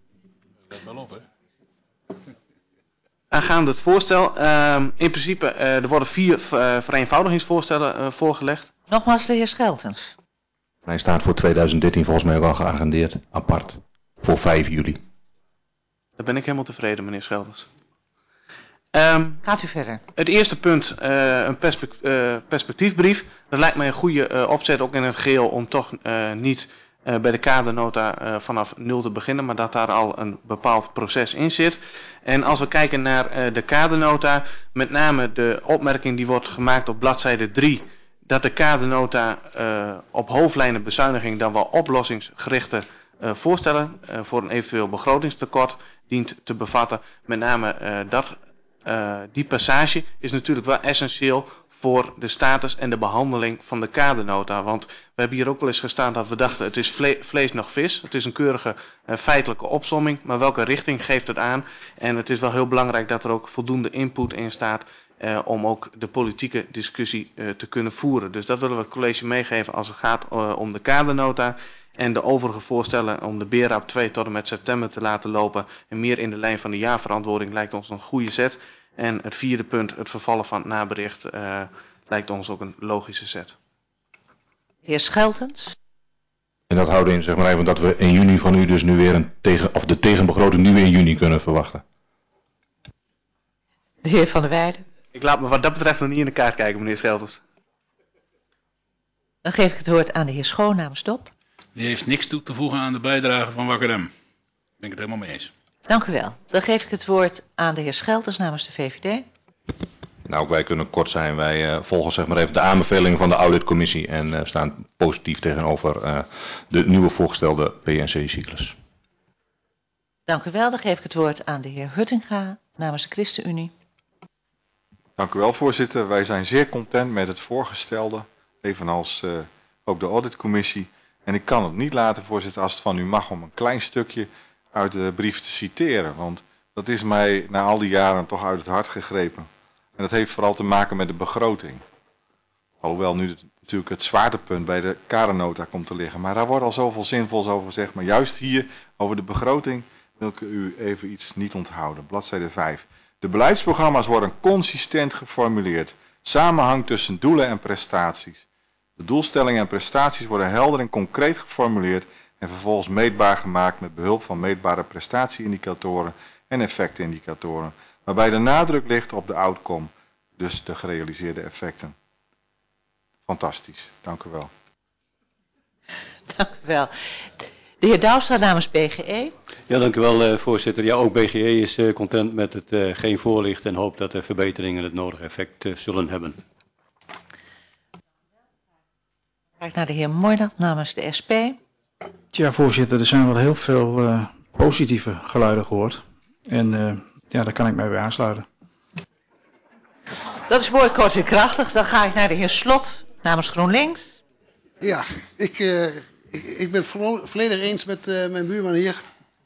Aangaande het voorstel, in principe, er worden 4 vereenvoudigingsvoorstellen voorgelegd. Nogmaals de heer Scheltens. Hij staat voor 2013 volgens mij wel geagendeerd, apart, voor 5 juli. Daar ben ik helemaal tevreden, meneer Scheltens. Gaat u verder. Het eerste punt, een perspectiefbrief. Dat lijkt mij een goede opzet, ook in het geheel, om toch niet bij de kadernota vanaf 0 te beginnen, maar dat daar al een bepaald proces in zit. En als we kijken naar de kadernota, met name de opmerking die wordt gemaakt op bladzijde 3, dat de kadernota op hoofdlijnen bezuiniging dan wel oplossingsgerichte voorstellen voor een eventueel begrotingstekort dient te bevatten. Met name die passage is natuurlijk wel essentieel voor de status en de behandeling van de kadernota. Want we hebben hier ook wel eens gestaan dat we dachten het is vlees nog vis. Het is een keurige feitelijke opsomming, maar welke richting geeft het aan? En het is wel heel belangrijk dat er ook voldoende input in staat om ook de politieke discussie te kunnen voeren. Dus dat willen we het college meegeven als het gaat om de kadernota. En de overige voorstellen om de BERAP 2 tot en met september te laten lopen en meer in de lijn van de jaarverantwoording lijkt ons een goede zet. En het vierde punt, het vervallen van het nabericht, lijkt ons ook een logische zet. Heer Scheltens. En dat houdt in, zeg maar even, dat we in juni van u dus nu weer de tegenbegroting nu weer in juni kunnen verwachten. De heer Van der Weijden. Ik laat me wat dat betreft nog niet in de kaart kijken, meneer Scheltens. Dan geef ik het woord aan de heer Schoon namens DOP. Die heeft niks toe te voegen aan de bijdrage van Wakkerem. Daar ben ik het helemaal mee eens. Dank u wel. Dan geef ik het woord aan de heer Scheltens namens de VVD. Nou, wij kunnen kort zijn. Wij volgen zeg maar even de aanbevelingen van de auditcommissie en staan positief tegenover de nieuwe voorgestelde PNC-cyclus. Dank u wel. Dan geef ik het woord aan de heer Huttinga namens de ChristenUnie. Dank u wel, voorzitter. Wij zijn zeer content met het voorgestelde, evenals ook de auditcommissie. En ik kan het niet laten, voorzitter, als het van u mag, om een klein stukje uit de brief te citeren. Want dat is mij na al die jaren toch uit het hart gegrepen. En dat heeft vooral te maken met de begroting. Alhoewel nu natuurlijk het zwaartepunt bij de kadernota komt te liggen. Maar daar wordt al zoveel zinvols over gezegd. Maar juist hier over de begroting wil ik u even iets niet onthouden. Bladzijde 5. De beleidsprogramma's worden consistent geformuleerd. Samenhang tussen doelen en prestaties. De doelstellingen en prestaties worden helder en concreet geformuleerd en vervolgens meetbaar gemaakt met behulp van meetbare prestatieindicatoren en effectindicatoren, waarbij de nadruk ligt op de outcome, dus de gerealiseerde effecten. Fantastisch, dank u wel. Dank u wel. De heer Douwstra namens BGE. Ja, dank u wel, voorzitter. Ja, ook BGE is content met het geen voorlicht en hoopt dat de verbeteringen het nodige effect zullen hebben. Ga ik naar de heer Moynat namens de SP. Ja, voorzitter, er zijn wel heel veel positieve geluiden gehoord. En ja, daar kan ik mij bij aansluiten. Dat is mooi kort en krachtig. Dan ga ik naar de heer Slot namens GroenLinks. Ja, ik ben het volledig eens met mijn buurman hier.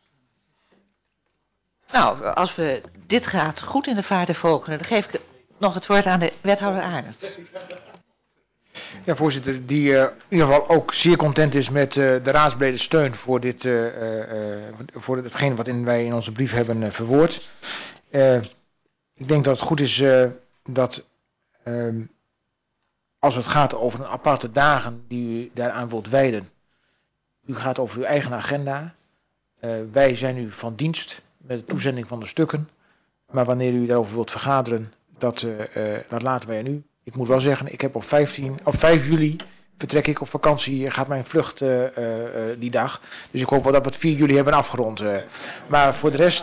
Nou, als we dit gaat goed in de vaart volgen, dan geef ik nog het woord aan de wethouder Arends. Ja, voorzitter, die in ieder geval ook zeer content is met de raadsbrede steun voor voor hetgeen wat wij in onze brief hebben verwoord. Ik denk dat het goed is dat als het gaat over een aparte dagen die u daaraan wilt wijden, u gaat over uw eigen agenda. Wij zijn u van dienst met de toezending van de stukken, maar wanneer u daarover wilt vergaderen, dat laten wij aan u. Ik moet wel zeggen, ik heb op 5 juli vertrek ik op vakantie, gaat mijn vlucht die dag. Dus ik hoop wel dat we het 4 juli hebben afgerond. Maar voor de rest,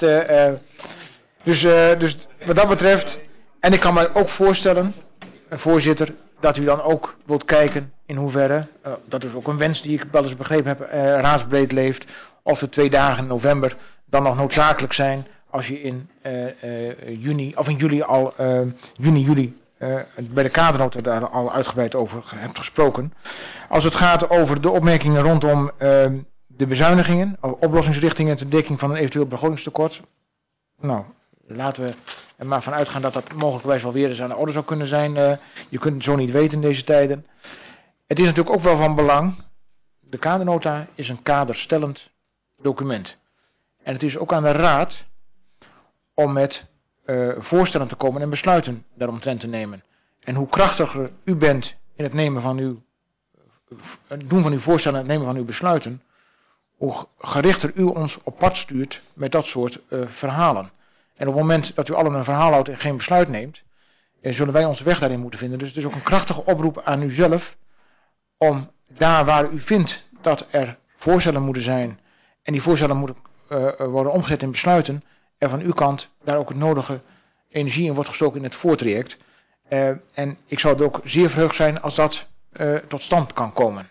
dus wat dat betreft, en ik kan me ook voorstellen, voorzitter, dat u dan ook wilt kijken in hoeverre, dat is ook een wens die ik wel eens begrepen heb, raadsbreed leeft, of de 2 dagen in november dan nog noodzakelijk zijn als je in juni al juni, juli bij de kadernota daar al uitgebreid over hebt gesproken. Als het gaat over de opmerkingen rondom de bezuinigingen, oplossingsrichtingen ter dekking van een eventueel begrotingstekort. Nou, laten we er maar van uitgaan dat dat mogelijkwijs wel weer eens aan de orde zou kunnen zijn. Je kunt het zo niet weten in deze tijden. Het is natuurlijk ook wel van belang. De kadernota is een kaderstellend document. En het is ook aan de Raad om met voorstellen te komen en besluiten daaromtrent te nemen. En hoe krachtiger u bent in het nemen van het doen van uw voorstellen en het nemen van uw besluiten, hoe gerichter u ons op pad stuurt met dat soort verhalen. En op het moment dat u allen een verhaal houdt en geen besluit neemt, zullen wij onze weg daarin moeten vinden. Dus het is ook een krachtige oproep aan u zelf om daar waar u vindt dat er voorstellen moeten zijn en die voorstellen moeten worden omgezet in besluiten, er van uw kant daar ook het nodige energie in wordt gestoken in het voortraject. En ik zou het ook zeer verheugd zijn als dat tot stand kan komen.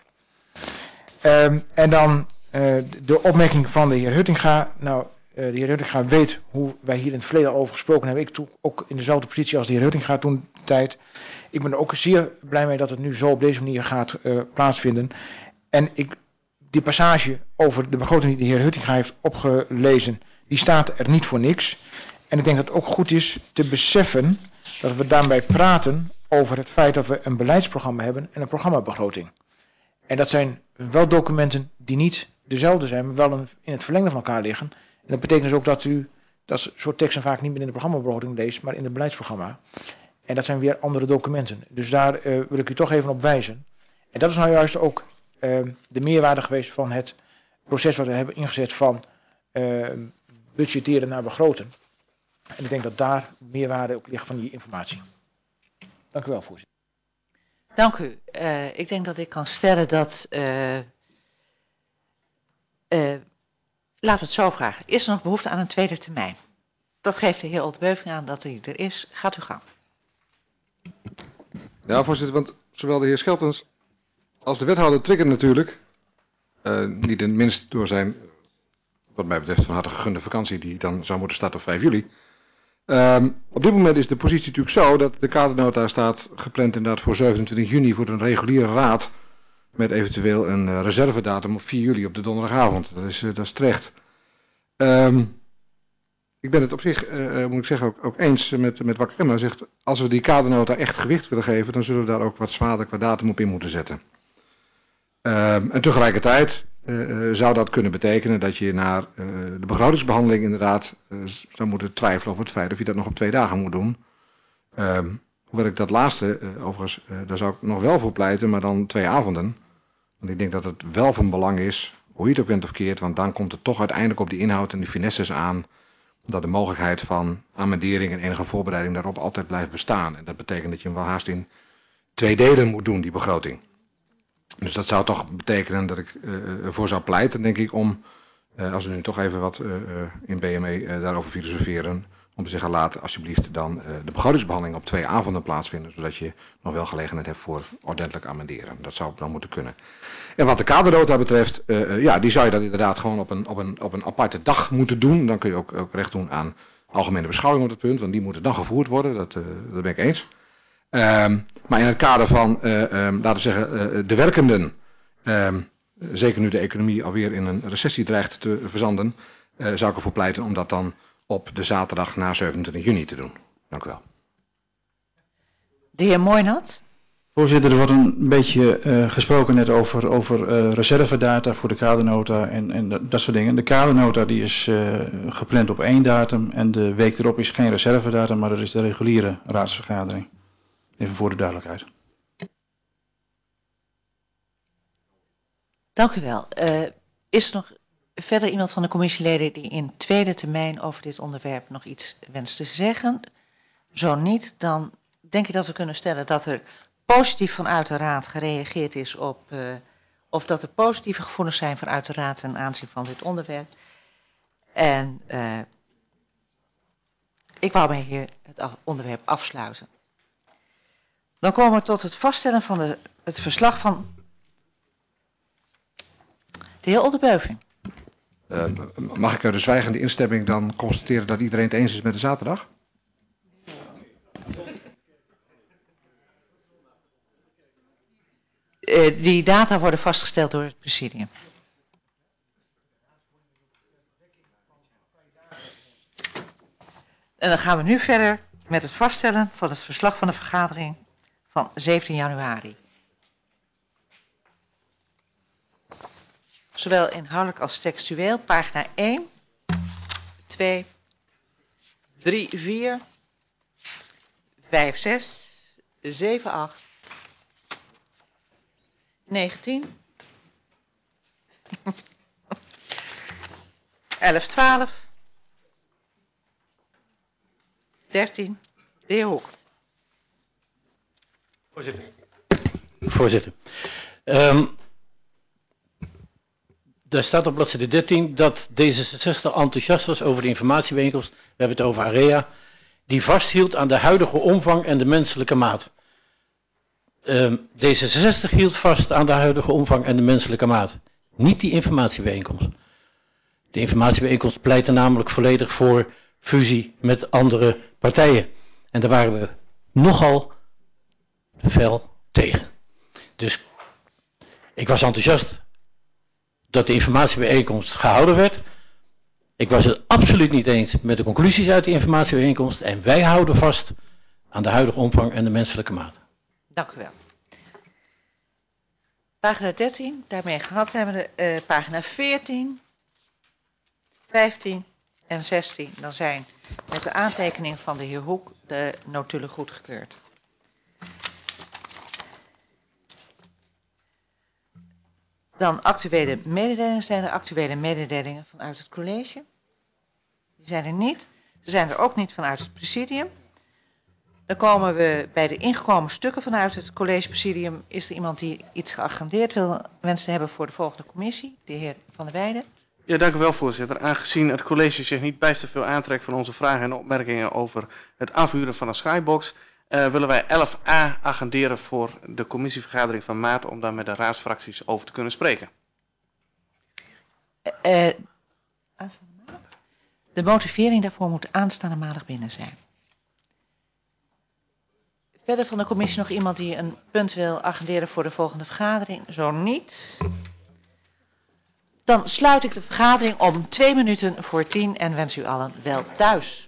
En dan de opmerking van de heer Huttinga. Nou, de heer Huttinga weet hoe wij hier in het verleden al over gesproken hebben. Ik toen ook in dezelfde positie als de heer Huttinga toen de tijd. Ik ben er ook zeer blij mee dat het nu zo op deze manier gaat plaatsvinden. En die passage over de begroting die de heer Huttinga heeft opgelezen, die staat er niet voor niks. En ik denk dat het ook goed is te beseffen dat we daarbij praten over het feit dat we een beleidsprogramma hebben en een programmabegroting. En dat zijn wel documenten die niet dezelfde zijn, maar wel in het verlengde van elkaar liggen. En dat betekent dus ook dat u dat soort teksten vaak niet meer in de programmabegroting leest, maar in het beleidsprogramma. En dat zijn weer andere documenten. Dus daar wil ik u toch even op wijzen. En dat is nou juist ook de meerwaarde geweest van het proces wat we hebben ingezet van budgetteren naar begroten. En ik denk dat daar meerwaarde ook ligt van die informatie. Dank u wel, voorzitter. Dank u. Ik denk dat ik kan stellen dat... laten we het zo vragen. Is er nog behoefte aan een tweede termijn? Dat geeft de heer Oldenbeuving aan dat hij er is. Gaat u gang. Ja, voorzitter, want zowel de heer Scheltens als de wethouder triggeren natuurlijk, niet in het minst door zijn, wat mij betreft, van harte gegunde vakantie die dan zou moeten starten op 5 juli. Op dit moment is de positie natuurlijk zo dat de kadernota staat gepland inderdaad voor 27 juni voor een reguliere raad met eventueel een reservedatum op 4 juli op de donderdagavond. Dat is terecht. Ik ben het op zich, moet ik zeggen, ook eens met wat Emma zegt. Als we die kadernota echt gewicht willen geven, dan zullen we daar ook wat zwaarder qua datum op in moeten zetten. En tegelijkertijd zou dat kunnen betekenen dat je naar de begrotingsbehandeling inderdaad zou moeten twijfelen over het feit of je dat nog op 2 dagen moet doen. Hoewel ik dat laatste, overigens, daar zou ik nog wel voor pleiten, maar dan 2 avonden. Want ik denk dat het wel van belang is, hoe je het ook bent of keert, want dan komt het toch uiteindelijk op die inhoud en die finesses aan, dat de mogelijkheid van amendering en enige voorbereiding daarop altijd blijft bestaan. En dat betekent dat je hem wel haast in 2 delen moet doen, die begroting. Dus dat zou toch betekenen dat ik ervoor zou pleiten, denk ik, om, als we nu toch even wat in BME daarover filosoferen, om te zeggen, laat alsjeblieft dan de begrotingsbehandeling op 2 avonden plaatsvinden, zodat je nog wel gelegenheid hebt voor ordentelijk amenderen. Dat zou dan moeten kunnen. En wat de kadernota betreft, ja, die zou je dan inderdaad gewoon op een aparte dag moeten doen. Dan kun je ook recht doen aan algemene beschouwing op het punt, want die moeten dan gevoerd worden, dat ben ik eens. Maar in het kader van, laten we zeggen, de werkenden, zeker nu de economie alweer in een recessie dreigt te verzanden, zou ik ervoor pleiten om dat dan op de zaterdag na 27 juni te doen. Dank u wel. De heer Moijnat. Voorzitter, er wordt een beetje gesproken net over reservedata voor de kadernota en dat soort dingen. De kadernota die is gepland op 1 datum en de week erop is geen reservedatum, maar dat is de reguliere raadsvergadering. Even voor de duidelijkheid. Dank u wel. Is er nog verder iemand van de commissieleden die in tweede termijn over dit onderwerp nog iets wenst te zeggen? Zo niet, dan denk ik dat we kunnen stellen dat er positief vanuit de Raad gereageerd is op, of dat er positieve gevoelens zijn vanuit de Raad ten aanzien van dit onderwerp. En ik wou mij hier het onderwerp afsluiten. Dan komen we tot het vaststellen van het verslag van de heer Oldenbeuving. Mag ik uit de zwijgende instemming dan constateren dat iedereen het eens is met de zaterdag? Die data worden vastgesteld door het presidium. En dan gaan we nu verder met het vaststellen van het verslag van de vergadering van 17 januari. Zowel inhoudelijk als textueel, pagina 1, 2, 3, 4, 5, 6, 7, 8, 19, 11, 12, 13, de heer Hoek. Voorzitter. Daar staat op bladzijde 13 dat D66 enthousiast was over de informatiebijeenkomst. We hebben het over AREA. Die vasthield aan de huidige omvang en de menselijke maat. D66 hield vast aan de huidige omvang en de menselijke maat. Niet die informatiebijeenkomst. De informatiebijeenkomst pleitte namelijk volledig voor fusie met andere partijen. En daar waren we nogal fel tegen. Dus ik was enthousiast dat de informatiebijeenkomst gehouden werd. Ik was het absoluut niet eens met de conclusies uit de informatiebijeenkomst. En wij houden vast aan de huidige omvang en de menselijke maat. Dank u wel. Pagina 13, daarmee gehad hebben we pagina 14, 15 en 16. Dan zijn met de aantekening van de heer Hoek de notulen goedgekeurd. Dan actuele mededelingen. Zijn er actuele mededelingen vanuit het college? Die zijn er niet. Ze zijn er ook niet vanuit het presidium. Dan komen we bij de ingekomen stukken vanuit het college-presidium. Is er iemand die iets geagendeerd wenst te hebben voor de volgende commissie? De heer Van der Weijden. Ja, dank u wel, voorzitter. Aangezien het college zich niet bijster veel aantrekt van onze vragen en opmerkingen over het afhuren van een skybox, willen wij 11a agenderen voor de commissievergadering van maart om daar met de raadsfracties over te kunnen spreken. De motivering daarvoor moet aanstaande maandag binnen zijn. Verder van de commissie nog iemand die een punt wil agenderen voor de volgende vergadering? Zo niet. Dan sluit ik de vergadering om 2 minuten voor 10 en wens u allen wel thuis.